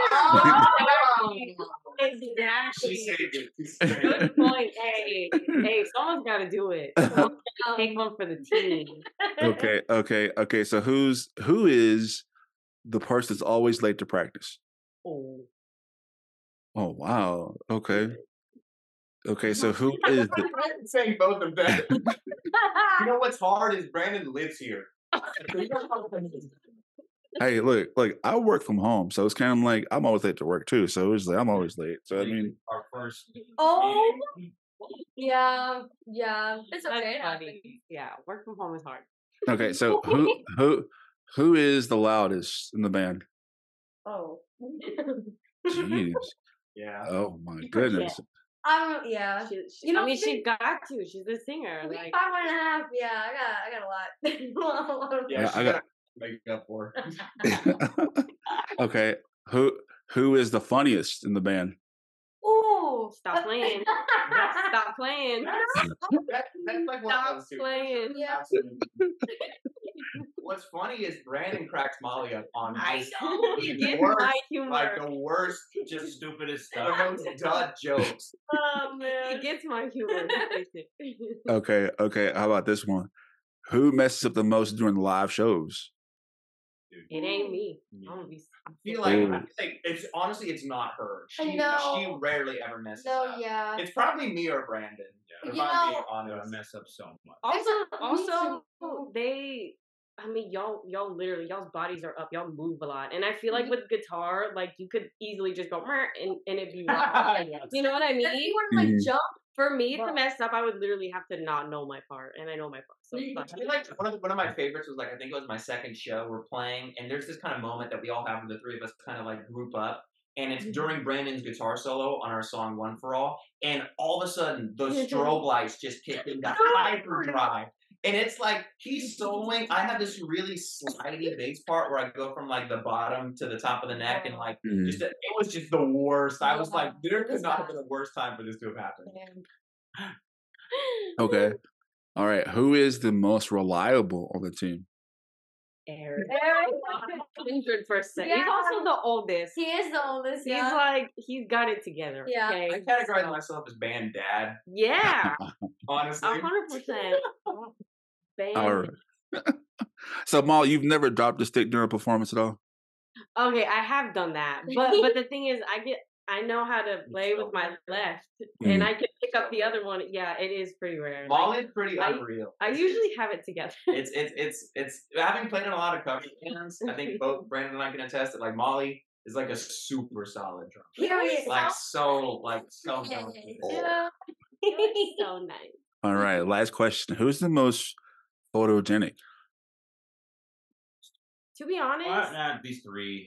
bangers? Exactly. Good point. Hey, hey, someone's got to do it. Someone's gotta take one for the team. Okay. Okay. Okay. So who's who is the person that's always late to practice? Oh. Oh wow. Okay. Okay. So who is the I'm saying both of them. You know what's hard is Brandon lives here. Hey, look, look, I work from home, so it's kind of like I'm always late to work too. So it's like I'm always late. So I mean, our first. Oh. Yeah. Yeah. It's That's okay. funny. Yeah, work from home is hard. okay. So who who who is the loudest in the band? Oh. Jeez. Yeah. Oh my goodness. I'm yeah. She, she, You know, I mean, we- she got to. She's the singer. We Like, five and a half. Yeah, I got I got a lot. a lot of Yeah, Yeah, she I got got- make up for. Okay. Who who is the funniest in the band? Ooh. stop playing. Stop playing. That, that's like one of Stop those two. playing. Yeah. Absolutely. What's funny is Brandon cracks Molly up on I just know. the You get worst, my humor. like the worst, just Stupidest the stuff. most dud jokes. Oh man. He gets my humor. He takes it. Okay. Okay. How about this one? Who messes up the most during the live shows? It ain't me. I'm gonna be. I feel like, Ooh. I feel like it's honestly it's not her. She No. she rarely ever messes No, up. yeah. It's probably me or Brandon. If You I'm being know- I'm gonna honest. mess up so much. Also, Me also, too. they. I mean, y'all, y'all literally, y'all's bodies are up. Y'all move a lot, and I feel like with guitar, like you could easily just go "Mer," and and it'd be wrong. You know what I mean? If you want to like Mhm. jump, For me to Well- mess up, I would literally have to not know my part, and I know my part. So it's I fine. feel like one of, one of my favorites was like I think it was my second show we're playing, and there's this kind of moment that we all have where the three of us kind of like group up, and it's during Brandon's guitar solo on our song "One for All," and all of a sudden the strobe lights just kick in the hyperdrive, and it's like he's soloing. I have this really slidey bass part where I go from like the bottom to the top of the neck, and like Mhm. just it was just the worst. I was Yeah, like, there it could was not have bad. been a worse time for this to have happened. Okay. All right. Who is the most reliable on the team? Eric. Eric. Hundred percent. He's Yeah. also the oldest. He is the oldest. He's Yeah. like he's got it together. Yeah. Okay. I categorize myself as band dad, Yeah. honestly. A hundred percent. Band. All right. So, Mal, you've never dropped a stick during a performance at all? Okay, I have done that, but but the thing is, I get I know how to play with my left, Mm. and I can pick up the other one. Yeah, it is pretty rare. Molly's pretty I, unreal. I usually have it together. It's it's it's it's having played in a lot of cover bands. I think both Brandon and I can attest that like Molly is like a super solid drummer. Period. Like so like so talented. Yeah. It's so nice. All right, last question. Who's the most photogenic? To be honest, Well, nah, these three.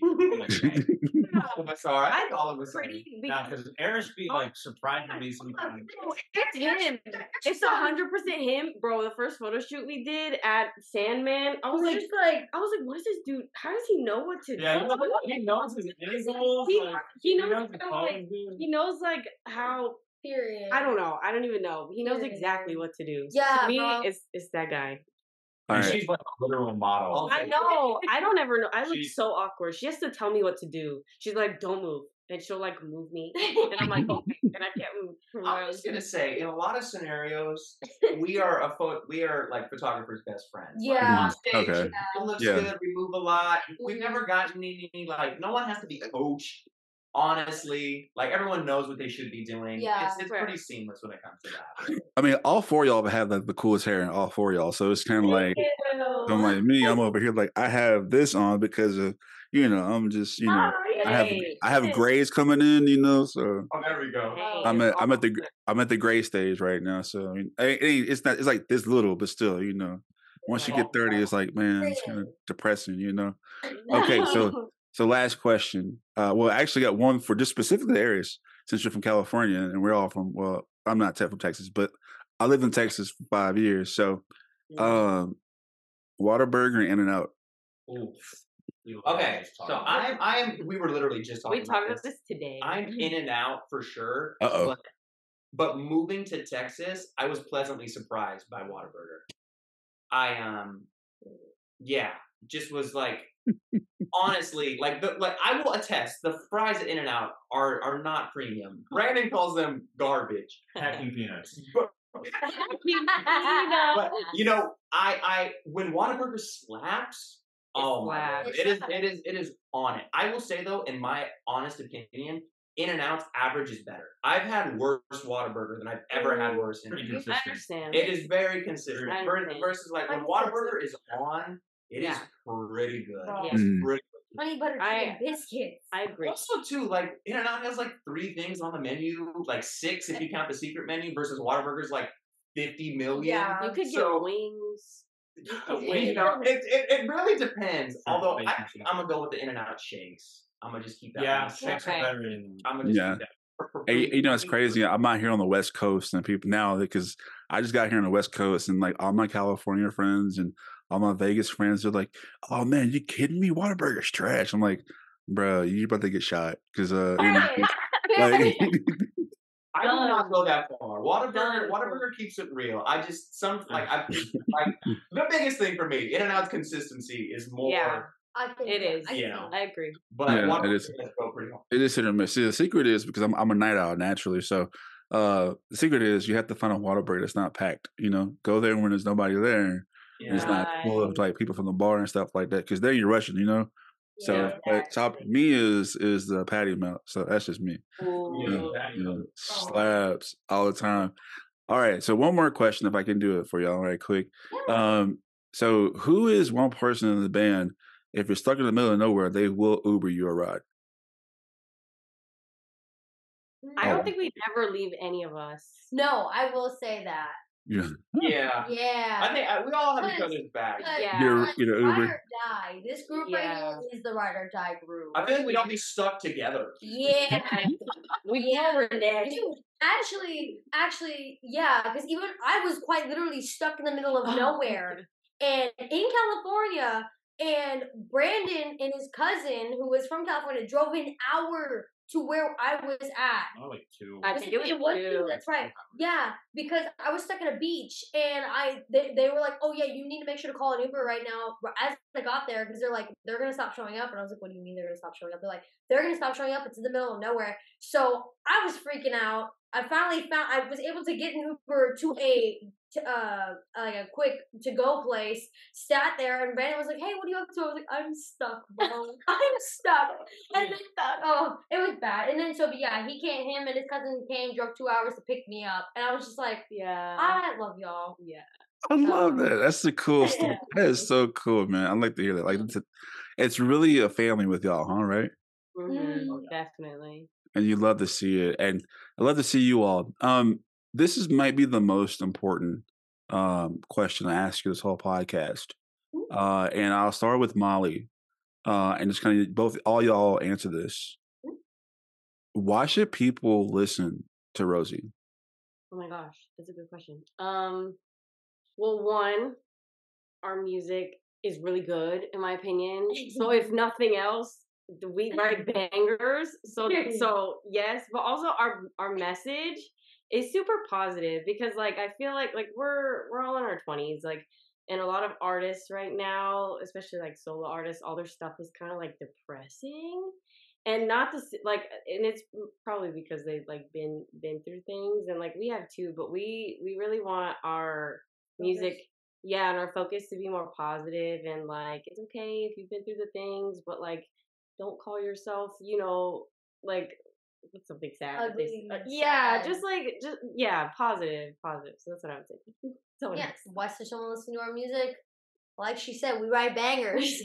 All of us are. I think all of us are. pretty Now, because Eris be like surprising me sometimes. It's him. It's a hundred percent him, bro. The first photo shoot we did at Sandman, I was like, just like, I was like, what is this dude? How does he know what to Yeah, do? he knows his angles. He, like, he knows, knows his how, like, poses. he knows like how. period. I don't know. I don't even know. He knows Period. exactly what to do. Yeah, to me, bro. it's it's that guy. All And right. she's like a literal model. I know. I don't ever know. I look She's- so awkward. She has to tell me what to do. She's like, "Don't move," and she'll like move me, and I'm like, "Okay," and I can't move. from I'm where I just was. gonna say, in a lot of scenarios, we are a pho- we are like photographers' best friends. Yeah. Like, on stage, Okay. it looks Yeah. good. We move a lot. We've Mhm. never gotten any like. No one has to be coached. Honestly, like everyone knows what they should be doing. Yeah. It's, it's pretty seamless when it comes to that. I mean, all four of y'all have like the coolest hair, and all four of y'all. So it's kind of like, I'm like me. I'm over here like I have this on because of you know I'm just you know I have Hey. I have grays coming in, you know. So Oh, there we go. Hey, I'm it's at I'm at the awesome. I'm at the gray stage right now. So I mean, it ain't- it's not it's like this little, but still, you know. Once you get thirty, it's like man, it's kind of depressing, you know. Okay, so so last question. Uh, well, I actually got one for just specifically Aries, since you're from California and we're all from. Well, I'm not te- from Texas, but I lived in Texas for five years. So, um, Whataburger and In and Out. Ooh. We love Okay, this so talk. I am I am. We were literally just talking. We talked about about this today. I'm in and out for sure. Uh-oh. But, but moving to Texas, I was pleasantly surprised by Whataburger. I um, yeah, just was like, honestly, like the like I will attest, the fries at In and Out are are not premium. Brandon calls them garbage. Packing peanuts. But, you know. but you know, I I when Whataburger slaps. Oh my slaps. God. It is it is it is on it. I will say though, in my honest opinion, In and Out's average is better. I've had worse Whataburger than I've ever had worse In Pretty and Out. consistent. I understand. It is very consistent. I Ver- understand. Versus like when I Whataburger is on, it is Yeah. pretty good. Bro. It's Mm. pretty honey butter I- chicken biscuits. I agree. Also, too, like In and Out has like three things on the menu, like six if you count the secret menu, versus Whataburger's like fifty million. Yeah. You could So- get wings. You know, it, it, it really depends. Although I, Bacon I'm gonna go with the In and Out shakes. I'm gonna just keep that. Yeah, one. shakes Okay. are better than. I'm gonna just Yeah. keep that. For- for Hey, food- you know, it's food- crazy. I'm out here on the West Coast, and people now because I just got here on the West Coast, and like all my California friends and all my Vegas friends are like, "Oh man, you kidding me? Whataburger's trash." I'm like, "Bro, you about to get shot?" Because uh, you know, like, I will not go that far. Whataburger, Done. Whataburger keeps it real. I just some like I like the biggest thing for me, In and Out's consistency is more. Yeah. I think It is. I You think- know. I agree. But Yeah, it Whataburger is. does go pretty hard. it is hit or miss. See, the secret is because I'm I'm a night owl naturally, so uh, the secret is you have to find a Whataburger that's not packed. You know, go there when there's nobody there. And it's not full of like people from the bar and stuff like that. Because then you're rushing, you know. So, Yeah, but top me is is the patty melt. So that's just me. Ooh. Yeah, you know, slaps all the time. All right. So one more question, if I can do it for y'all, right quick. Um, so who is one person in the band? If you're stuck in the middle of nowhere, they will Uber you a ride. I Oh. don't think we'd ever leave any of us. No, I will say that. Yeah. Yeah. Yeah. I think uh, we all have each Because- other's back. because, Yeah. You're- like, you're ride Uber. or die. This group Yeah. right here is the ride or die group. I feel like we'd all be stuck together. Yeah. We Yeah. were dead. Dude, actually, actually, yeah, because even I was quite literally stuck in the middle of nowhere, and in California, and Brandon and his cousin, who was from California, drove an hour to where I was at. Oh, like two. I Was think it was was two. two, that's right. Yeah, because I was stuck at a beach, and I they, they were like, "Oh yeah, you need to make sure to call an Uber right now." As I got there, because they're like, they're gonna stop showing up, and I was like, "What do you mean they're gonna stop showing up?" They're like, "They're gonna stop showing up. It's in the middle of nowhere." So I was freaking out. I finally found I was able to get an Uber to a to, uh like a quick to go place. Sat there and Brandon was like, "Hey, what are you up to?" I was like, "I'm stuck, bro. I'm stuck." And then oh, it was bad. And then so but yeah, he came. Him and his cousin came, drove two hours to pick me up, and I was just like, Yeah. I love y'all. Yeah. I love that. That's the cool stuff. That is so cool, man. I like to hear that. Like, it's, it's really a family with y'all, huh? Right? Mm-hmm. Oh, definitely. And you love to see it, and I love to see you all. Um, this is might be the most important um question I ask you this whole podcast, uh, and I'll start with Molly, uh, and just kind of both all y'all answer this. Why should people listen to Rosie? Oh my gosh, that's a good question. Um, well, one, our music is really good in my opinion. So if nothing else, we write bangers. So so yes, but also our our message is super positive because like I feel like like we're we're all in our twenties, like, and a lot of artists right now, especially like solo artists, all their stuff is kind of like depressing. And not to s- like, and it's probably because they've like been been through things, and like we have too. But we we really want our music, yeah, and our focus to be more positive, and like it's okay if you've been through the things, but like don't call yourself, you know, like what's something sad. that they s- Ugly uh, and yeah, sad. just like just yeah, positive, positive. So that's what I would say. So Yeah. Why should someone listen to our music? Like she said, we write bangers.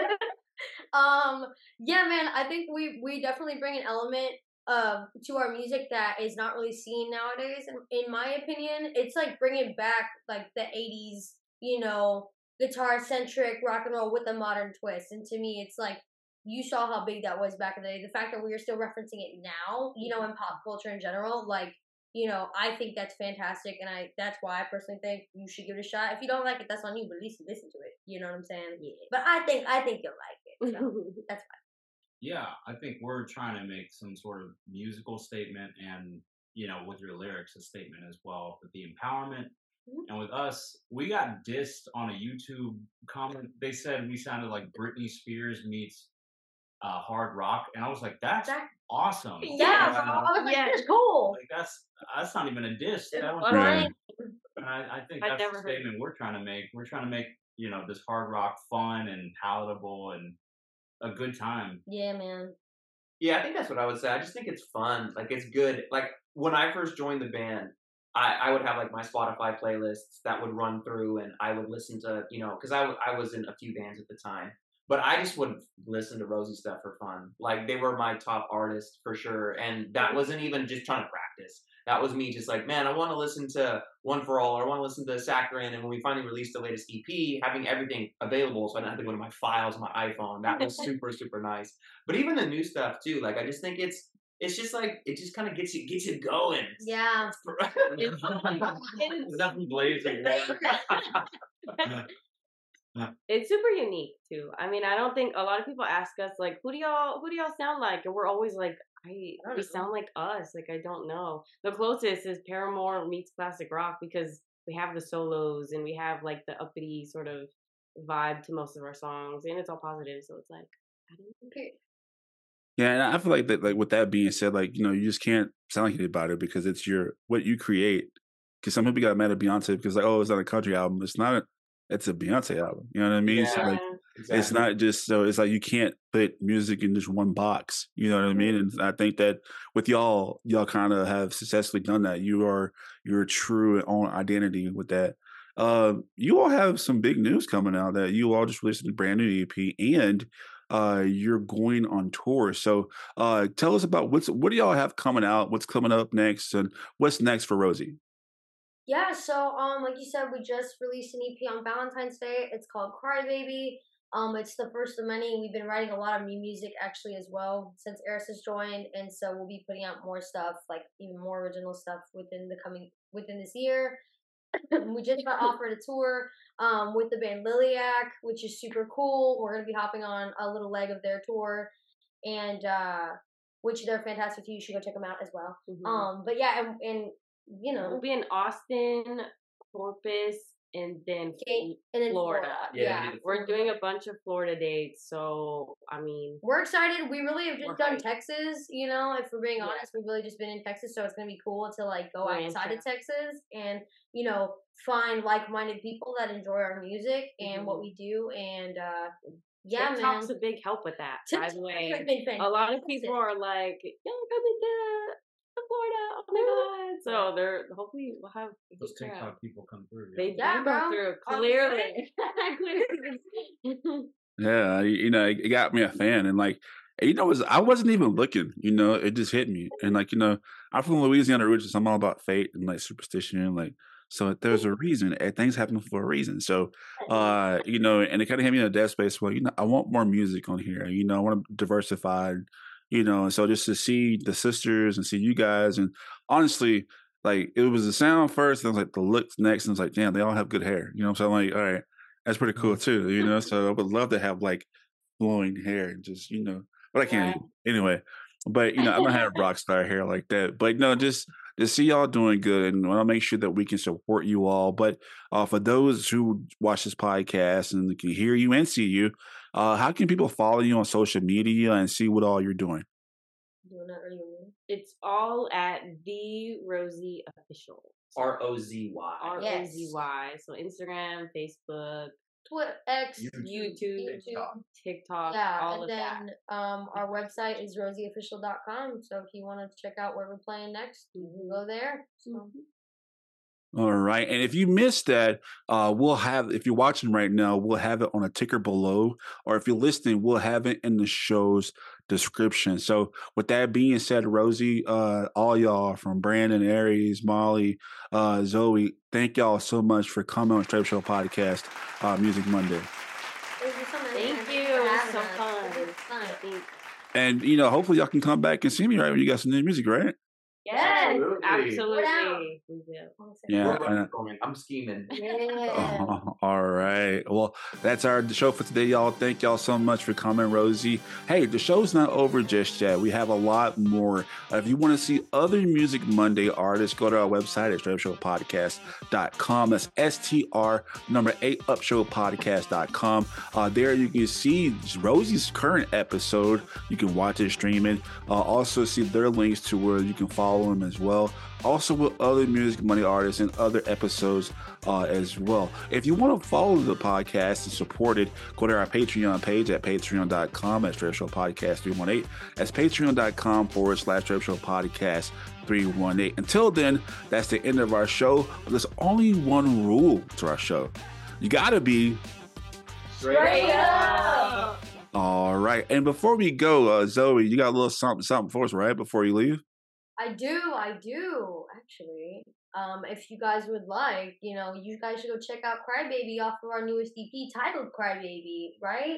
um, yeah, man, I think we we definitely bring an element um to our music that is not really seen nowadays. In, in my opinion, it's like bringing back like the eighties, you know, guitar centric rock and roll with a modern twist. And to me, it's like you saw how big that was back in the day. The fact that we are still referencing it now, you know, in pop culture in general, like. You know, I think that's fantastic, and I that's why I personally think you should give it a shot. If you don't like it, that's on you, but at least you listen to it. You know what I'm saying? Yeah. But I think I think you'll like it. So that's fine. Yeah, I think we're trying to make some sort of musical statement, and you know, with your lyrics, a statement as well with the empowerment. And with us, we got dissed on a YouTube comment. They said we sounded like Britney Spears meets uh, hard rock, and I was like, "That's That- awesome!" Yeah, bro. I was like, that's cool. Like that's that's not even a diss. That was Right. And I, I think I'd that's the never heard- statement we're trying to make. We're trying to make you know this hard rock fun and palatable and a good time. Yeah, man. Yeah, I think that's what I would say. I just think it's fun. Like it's good. Like when I first joined the band, I, I would have like my Spotify playlists that would run through, and I would listen to you know because I, w- I was in a few bands at the time, but I just would listen to Rosie stuff for fun. Like they were my top artists for sure, and that wasn't even just trying to practice. That was me just like, man, I want to listen to One for All, or I want to listen to Saccharin. And when we finally released the latest E P, having everything available, so I didn't have to go to my files on my iPhone, that was super, super nice. But even the new stuff too, like I just think it's it's just like it just kind of gets you gets you going. Yeah. Nothing blazing. It's super unique too. I mean, I don't think a lot of people ask us like, "Who do y'all who do y'all sound like?" And we're always like, "I we sound like us." Like I don't know. The closest is Paramore meets classic rock because we have the solos and we have like the uppity sort of vibe to most of our songs, and it's all positive. So it's like, I don't know. Okay. Yeah, and I feel like that. Like with that being said, like you know, you just can't sound like anybody because it's your what you create. Because some people got mad at Beyonce because like, oh, it's not a country album. It's not. A, it's a Beyonce album. You know what I mean? So Yeah, like, exactly. it's not just so. It's like you can't put music in just one box. You know what I mean? And I think that with y'all, y'all kind of have successfully done that. You are your true own identity with that. Uh, you all have some big news coming out that you all just released a brand new E P and uh you're going on tour. So uh tell us about what's what do y'all have coming out, what's coming up next, and what's next for Rosie? Yeah, so um, like you said, we just released an E P on Valentine's Day. It's called Crybaby. Um, it's the first of many. We've been writing a lot of new music actually as well since Eris has joined, and so we'll be putting out more stuff, like even more original stuff within the coming within this year. We just got offered a tour um with the band Liliac, which is super cool. We're gonna be hopping on a little leg of their tour, and uh, which they're fantastic too. You should go check them out as well. Mhm. Um, but yeah, and, and you know, We'll be in Austin, Corpus, and then Okay, and then Florida. Florida. Yeah, Yeah, we did We're doing a bunch of Florida dates, so I mean, we're excited. We really have just We're done hyped. Texas, you know, if we're being Yeah. honest, we've really just been in Texas, so it's gonna be cool to like go We're outside into of Texas and, you know, find like minded people that enjoy our music and what Mhm. we do and uh yeah, TikTok's man. a big help with that. By TikTok the way, has been a lot of fantastic. people are like, "Yo, coming to to Florida! Oh my god!" So they're hopefully we'll have a Those good crowd. TikTok people come through. They Yeah, do bro. come through I'm clearly. Clearly. Yeah, you you know, it got me a fan, and like, and you know, it was, I wasn't even looking. You know, it just hit me, and like, you know, I'm from Louisiana originally, so I'm all about fate and like superstition, and like, so there's a reason, and things happen for a reason. So, uh, you know, and it kind of hit me in a dead space. Well, you know, I want more music on here. You know, I want to diversify. You know, and so just to see the sisters and see you guys, and honestly, like it was the sound first, and it was like the looks next, and it's like, damn, they all have good hair. You know, what I'm saying, like, all right, that's pretty cool too. You know, so I would love to have like flowing hair and just, you know, but I can't anyway. But you know, I don't have rock star hair like that. But no, just to see y'all doing good, and I want to make sure that we can support you all. But uh, for those who watch this podcast and can hear you and see you, uh, how can people follow you on social media and see what all you're doing? Doing that earlier. It's all at the Rosie Official. R O Z Y. R O Z Y. So Instagram, Facebook, Twitter, X, YouTube, YouTube. TikTok, Yeah, all and of that. then um our website is rosie official dot com. So if you want to check out where we're playing next, you can go there. So All right. And if you missed that, uh, we'll have, if you're watching right now, we'll have it on a ticker below. Or if you're listening, we'll have it in the show's description. So with that being said, Rosie, uh, all y'all from Brandon, Aries, Molly, uh, Zoe, thank y'all so much for coming on Straight Up Show Podcast, uh, Music Monday. thank you so much. Thank and you. for It was having so us. fun. It was fun. Thanks. And, you know, hopefully y'all can come back and see me right when you got some new music, right? Yes, Absolutely. absolutely. We will. Yeah. We're and- going. I'm scheming. Yeah. Oh, all right. Well, that's our show for today, y'all. Thank y'all so much for coming, Rosie. Hey, the show's not over just yet. We have a lot more. Uh, if you want to see other Music Monday artists, go to our website at straight up show podcast dot com. That's S T R number eight up show podcast dot com. Uh, there you can see Rosie's current episode. You can watch it streaming. Uh, also see their links to where you can follow them as well. Also with other Music Monday artists and other episodes uh, as well. If you want to follow the podcast and support it, go to our Patreon page at patreon dot com at Straight Up Show Podcast three one eight. That's patreon dot com forward slash Straight Up Show Podcast three one eight. Until then, that's the end of our show. But there's only one rule to our show. You gotta be Straight up. all right. And before we go, uh, Zoe, you got a little something something for us, right? Before you leave? I do, I do, actually. Um, if you guys would like, you know, you guys should go check out Crybaby off of our newest E P titled Crybaby, right?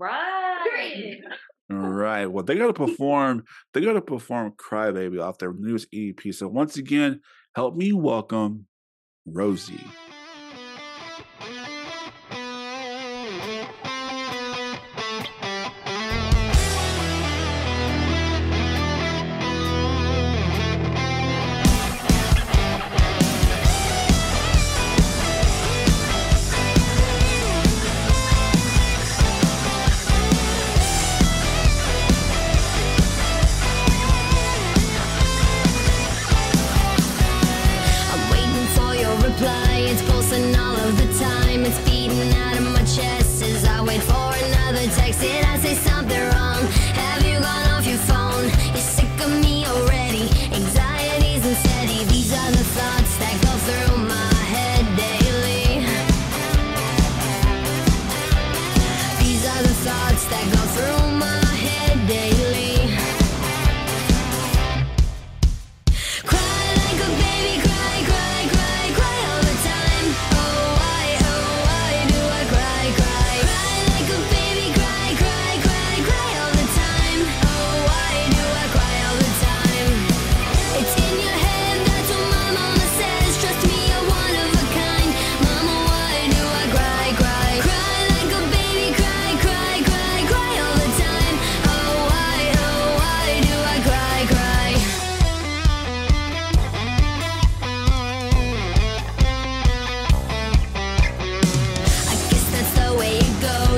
Right. All right. Well, they gotta perform. They gotta perform "Crybaby" off their newest E P. So once again, help me welcome Rosie. I'm waiting for your reply. It's pulsing all of the time. It's beating out of my chest as I wait for another text. Did I say something wrong? Have you gone off your phone? You're sick of me already. Anxieties and steady. These are the thoughts that go through my head daily. These are the thoughts that go through my head daily. Cry like a baby, cry, cry, cry, cry all the time. Oh, why, oh, why do I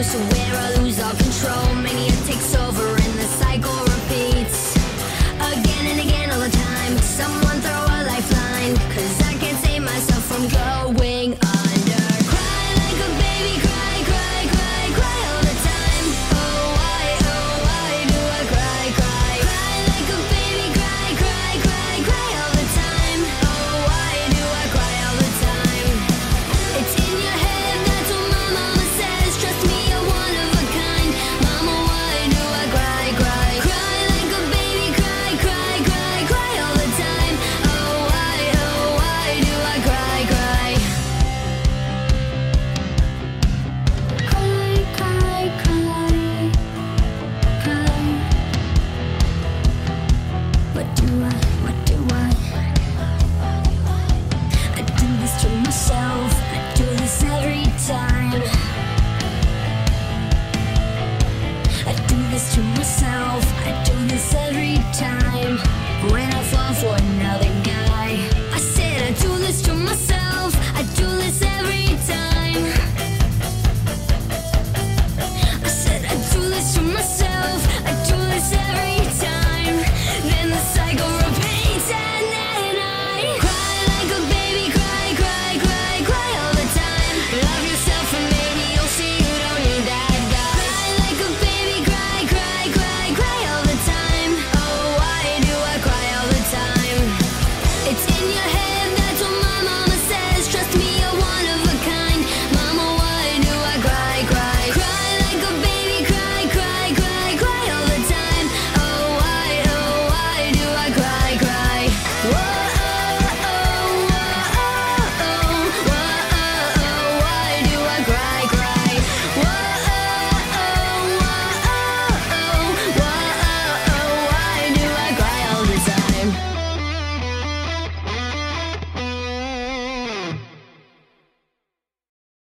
goes to where I lose all control. Mania takes over and the cycle repeats again and again all the time. Someone throw a lifeline, cause I can't save myself from going.